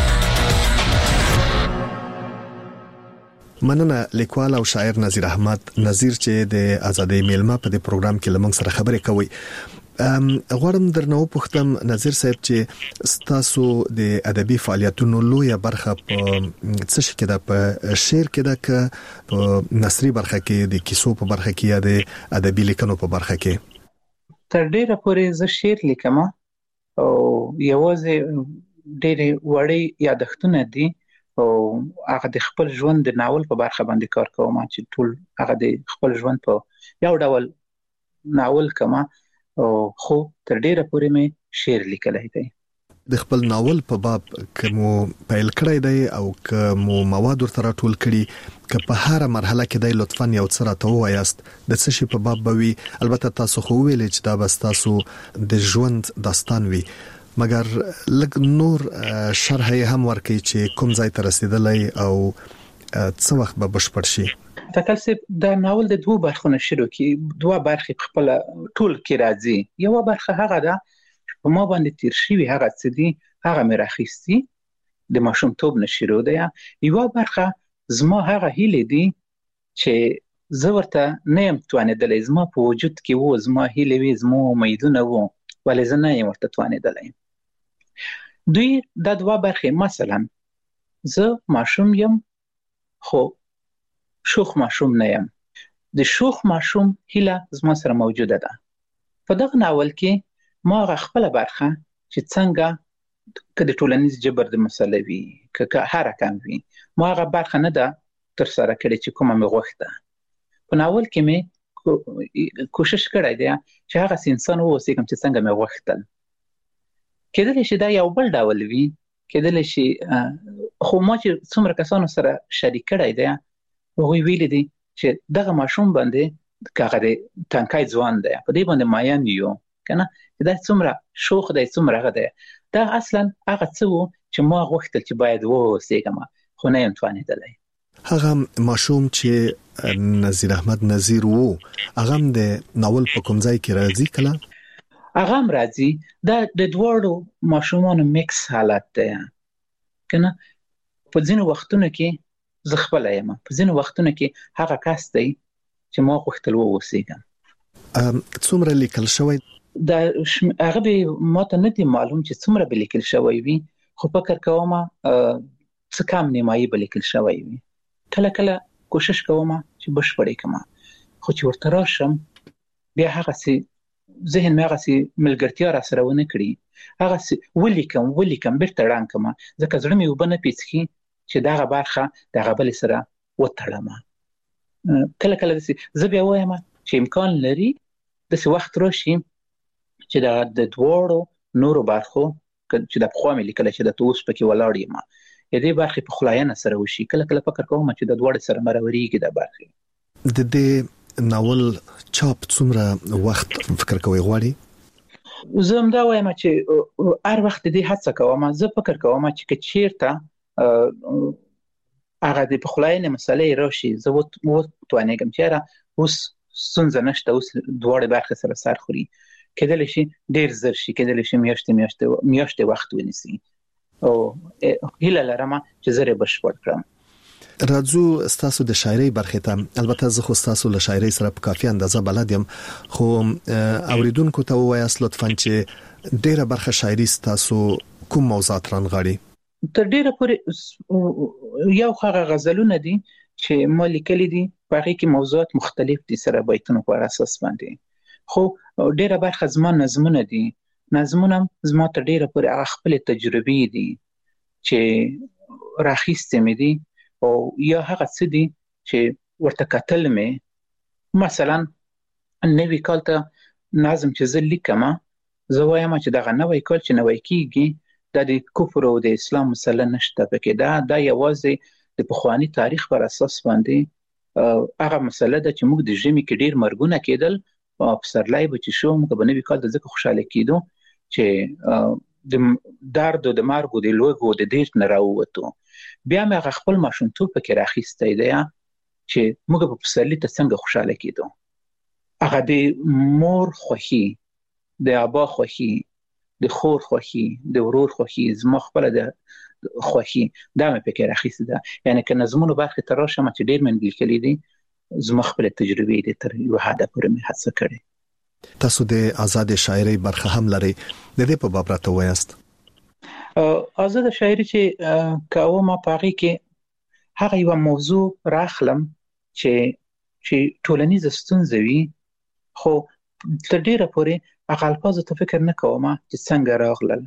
مننه لیکوال او شاعر نذیر احمد نذیر چې د ازادۍ میلمه په دې پروګرام کې لمنګ سره خبرې کوي غواړم درنو پوښتم نذیر صاحب چې ستاسو د ادبي فعالیتونو لویه برخه په څه شي کې ده په شعر کې ده که په نثري برخه کې د کیسو په برخه کې یا د ادبي لیکنو په برخه کې تر ډیره پورې زه شعر لیکم او یوازې ډېرې وړې یادښتونه دي او هغه د خپل ژوند د ناول په برخه باندې کار کوم چې ټول هغه د خپل ژوند په یو ډول ناول کما خو تر ډیره پورې مې شعر لیکلی دی د خپل ناول په باب کوم پیل کړی دی او کوم مواد ورته راټول کړي که په هر مرحله کې دی لطفاً یو څه راته ووایاست د څه شي په باب بوي البته تاسو خو ویل چې دا بس تاسو د ژوند داستان وي مګر لږ نور شرح هم ورکړي چې کوم ځای ته رسیدلی او څه وخت به بشپړ شي تکل سي دا ناول د دوه برخو نشرو کې دوه برخې په خپل ټول کې راځي یو برخه هغه ده په ما باندې تیر شوی هغه څه دي هغه مې راخیستي د ماشومتوب نشرو ده یو برخه زما هغه هیله دي چې زه ورته نه يم توانېدلی زما په وجود کې وو زما هیله وي زما امیدونه وو ولې زه نه یم ورته توانېدلی دوی د دوه برخې، مثلا زه ماشوم یم خو شوخ ماشوم نه یم. د شوخ ماشوم هیله زما سره موجوده ده. په دغه ناول کې ما هغه خپله برخه چې څنګه که د ټولنیز جبر د مسله وي که هر رقم وي، ما هغه برخه نه ده ترسره کړې چې کومه مې غوښته. په ناول کې مې کوشش کړی دی چې هغه انسان واوسېږم چې څنګه مې غوښتل. کېدلی شي دا یو بل ډول وي، کېدلی شي خو ما چې څومره کسانو سره شریک کړی دی هغوی ویلي دي چې دغه ماشوم باندې که هغه د تنکی ځوان دی په دې باندې ماین یو که نه، چې دا څومره شوخ دی څومره هغه دی. دا اصلا هغه څه و چې ما غوښتل چې باید واوسېږم خو نه یم توانېدلی. هغه ماشوم چې نذیر احمد نذیر وو هغه هم د ناول په کوم ځای کې راځي؟ کله هغه هم راځي. دا د دواړو ماشومانو میکس حالت دی که نه. په ځینو وختونو کې زه خپله یم، په ځینو وختونو کې هغه کس دی چې ما غوښتل واوسېږم. څومره لیکل شوی؟ هغه به ماته نه دی معلوم چې څومره به لیکل شوی وي، خو فکر کوم څه کم نیمایي به لیکل شوی وي. کله کله کوشش کوم چې بشپړې کړم، خو چې ورته راشم بیا هغسې ذهن مې هغسې ملګرتیا را سره ونه کړي، هغسې ولیکم بیرته ړنګ کړم، ځکه زړه مې اوبه نه پیڅکي چې دغه برخه د هغه بلې سره وتړم. کله کله داسې زه بیا وایم چې امکان لري داسې وخت راشي چې د دواړو نورو برخو چې د پخوا مې لیکلی چې د اوس پکې ولاړ یم د دې برخې په خلاینه سره وشي. کله کله فکر کوم چې د دواړو سره مرورېږي د برخې. د دې ناول چاپ څومره وخت فکر کوئ غواړي؟ زه همدا وایم چې هر وخت د دې هڅه کوم. زه فکر کوم چې که چیرته هغه د پخلاینې مسلې راشي زه وتوانېږم چې یاره اوس ستونزه نشته، اوس دواړې برخې سره سر خوري، کېدلی شي ډېر زر شي، کېدلی شي میاشتې وخت ونیسي، او هیله لرم چې زه یې بشپړ کړم. راځو ستاسو د شاعرۍ برخې ته. البته زه خو ستاسو له شاعرۍ سره په کافي اندازه بلد یم، خو اوریدونکو ته ووایاست لطفاً چې ډېره برخه شاعري ستاسو کوم موضوعات رانغاړي؟ تر ډېره پورې یو هغه غزلونه دي چې ما لیکلي دي، په هغې کې موضوعات مختلف دي سره بیتونو پر اساس باندې، خو ډېره برخه زما نظمونه دي. نظمونه زما ته ډېره پورې هغه خپلې تجربې دي چې راخیستې مې دي، او یا هغه څه دي چې ورته کتل مې. مثلا نوي کال ته نظم چې زه لیکم، زه وایم چې دغه نوی کال چې نوی کېږي دا د کفر او د اسلام مسله نشته پکې، دا یوازې د پخواني تاریخ پر اساس باندې هغه مسله ده چې موږ د ژمي کې ډېر مرګونه کېدل او پسرلی به چې شو موږ به نوي کال ته ځکه خوشحاله کېدو چې د درد او د مرګ او د لوږې او د دېرت نه راووتو. بیا مې هغه خپل ماشومتوب پکې راخیستی دی چې موږ به پسرلي ته څنګه خوشحاله کېدو. هغه د مور خوښي، د ابا خوښي، د خور خوښي، د ورور خوښي، زما خپله د خوښي، دا مې پکې راخیستې ده. یعنې که نظمونو برخې ته راشم چې ډېر مې لیکلي دي، زما خپلې تجربې دي تر یو حده پورې مې هڅه کړې. تاسو د آزاد شاعرۍ برخه هم لرئ، د دې په باب راته ووایاست. آزاد شاعري چې کوم په هغې کې هغه یوه موضوع راخلم چې ټولنیزه ستونزه وي، خو تر ډېره پورې هغه الفاظو ته فکر نه کوم چې څنګه راغلل.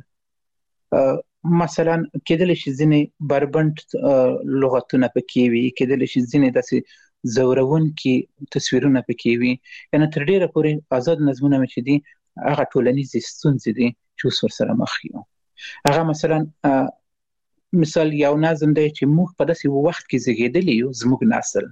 مثلا کېدلی شي ځینې بربنډ لغتونه پکې وي، کېدلی شي ځینې داسې زورونکي تصویرونه پکې وي، یعنې تر ډېره پورې آزاد نظمونه مې چې دي هغه ټولنیزې ستونزې دي چې اوس ورسره مخ یو. هغه مثلا مثال یو نظم دی چې موږ په داسې وخت کې زیږېدلي یو، زموږ نسل،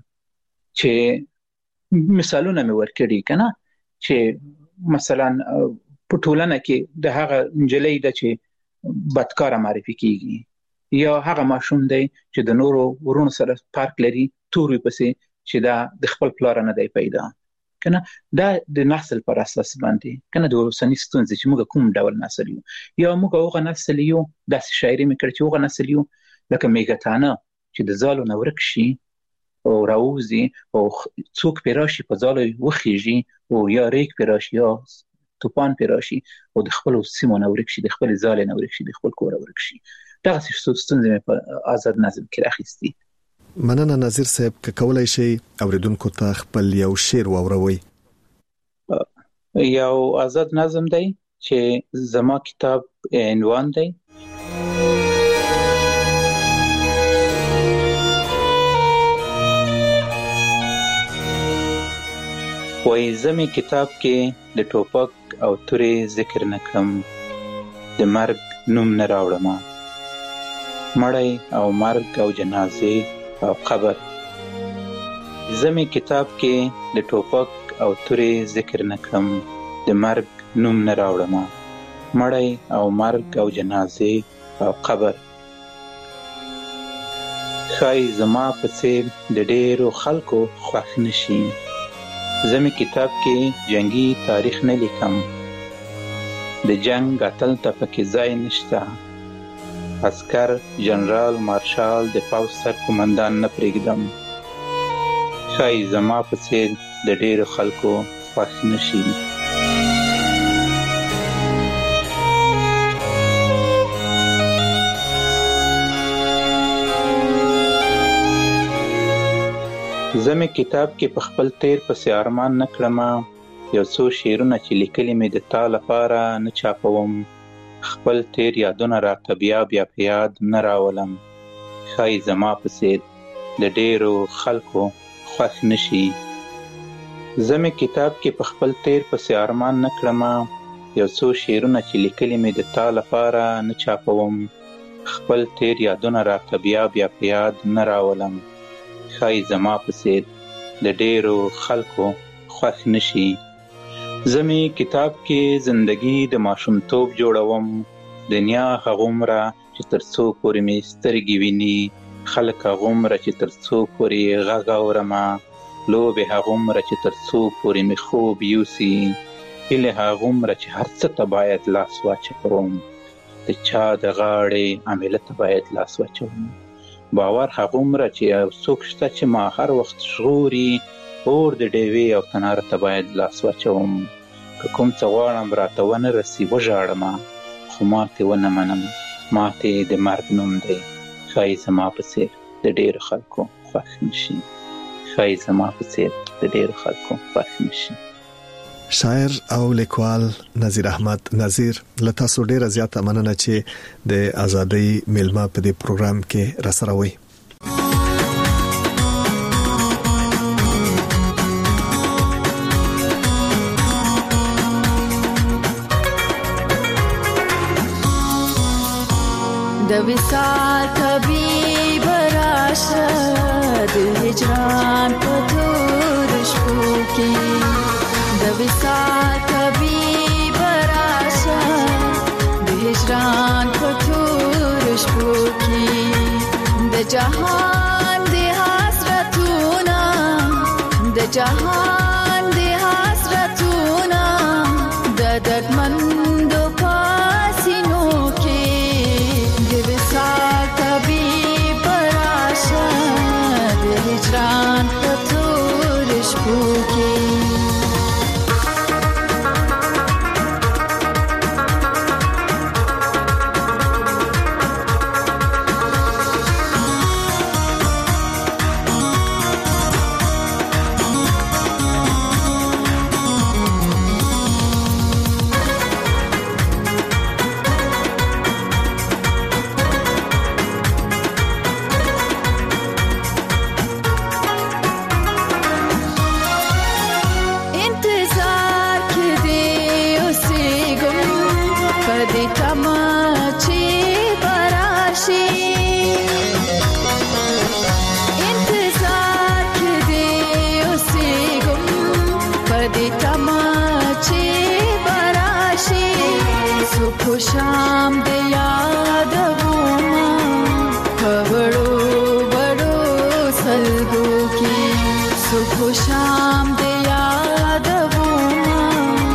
چې مثالونه مې ورکړي که نه، چې مثلا په ټولنه کې د هغه نجلۍ ده چې بدکاره معرفي کېږي، یا هغه ماشوم دی چې د نورو ورونو سره فرق لري، تور وي پسې چې دا د خپل پلار نه دی پیدا که نه. دا د نسل پر اساس باندې که نه د اوسني ستونزې چې موږ کوم ډول نسل یو، یا موږ هغه نسل یو، داسې شاعري مې کړې چې هغه نسل یو لکه میږتانه چې د ځالو نه ورک شي او راوځي او څوک پرې راشي په ځالو وخیږي، او یا ریګ پرې راشي یا توپان پې راشي او د خپلو سیمو نه ورک شي، د خپلې ځالې نه ورک شي، د خپل کوره ورک شي. دغسې ستونزې مې په آزاد نظم کې راخیستي. مننه نظیر صاحب، که کولای شئ اوریدونکو ته خپل یو شعر واوروئ. یو آزاد نظم دی چې زما کتاب عنوان دی وای زمي کتاب کې د ټوپک او تورې ذکر نکړم، د مرګ نوم نه راوړم، مړی او مرګ او جنازې او قبر. زمي کتاب کې د ټوپک او تورې ذکر نکړم، د مرګ نوم نه راوړم، مړی او مرګ او جنازې او قبر. ښایي زما په څېر د ډېرو خلکو خوښ نشي، زمي کتاب کې جنگي تاریخ نه لیکم، د جنگ اتل ته پکې ځای نشته، عسکر جنرال مارشال د پوځ سر قومندان نه پرېږدم. ښایي زما په څېر د ډېرو خلکو خوښ نشي. زمي کتاب کې په خپل تیر پسې ارمان نه کړم، یو څو شعرونه چې لیکلي مې د تا لپاره نه چاپوم، خپل تیر یادونه راته بیا بیا په یاد نه راولم. ښایي زما په څېر د ډېرو خلکو خوښ نشي. زمي کتاب کې په خپل تیر پسې ارمان نه کړم، یو څو شعرونه چې لیکلي مې د تا لپاره نه چاپوم، خپل تیر یادونه راته بیا بیا په یاد نه راولم. ښایي زما په څېر د ډېرو خلکو خوښ نشي. زمي کتاب کې زندگی د ماشومتوب جوړوم، دنیا هغومره چې تر څو پورې مې سترګې ویني، خلک هغومره چې تر څو پورې غږ اورم، لوبې هغومره چې تر څو پورې مې خوب یوسي، هیلې هغومره چې هر څه ته باید لاس واچوم، د چا د غاړې عمله ته باید لاس واچوم. باور هغومره چې یو څوک شته چې ما هر وخت ژغوري، اور د ډیوې او تناره ته باید لاس واچوم. که کوم څه غواړم راته ونه رسي وژاړم، خو ماتې ونه منم، ماتې د مرګ نوم دی. ښایي زما په څېر د ډېرو خلکو خوښ نشي. ښایي زما په څېر د ډېرو خلکو خوښ نشي. شاعر او لیکوال نظیر احمد نظیر، له تاسو ډیره زیاته مننه چې د ازادۍ میلمه په دې پروګرام کې راسره وئ. د وصال طبيب راشه، د هجران په تور شپو کې، د وصال طبيب راشه، د هجران په تور شپو کې، د جهان د حسرتونه، د جهان د حسرتونه، د دردمندو پاسینو کې، د وصال طبيب راشه، د هجران په تور شپو کې. شام د یاد وما خبرو بڑو سلگو کی، صبح شام د یاد وما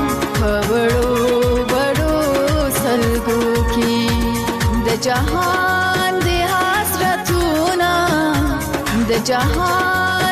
خبرو بڑو سلگو کی، د جهان د حسرتونه، د جهان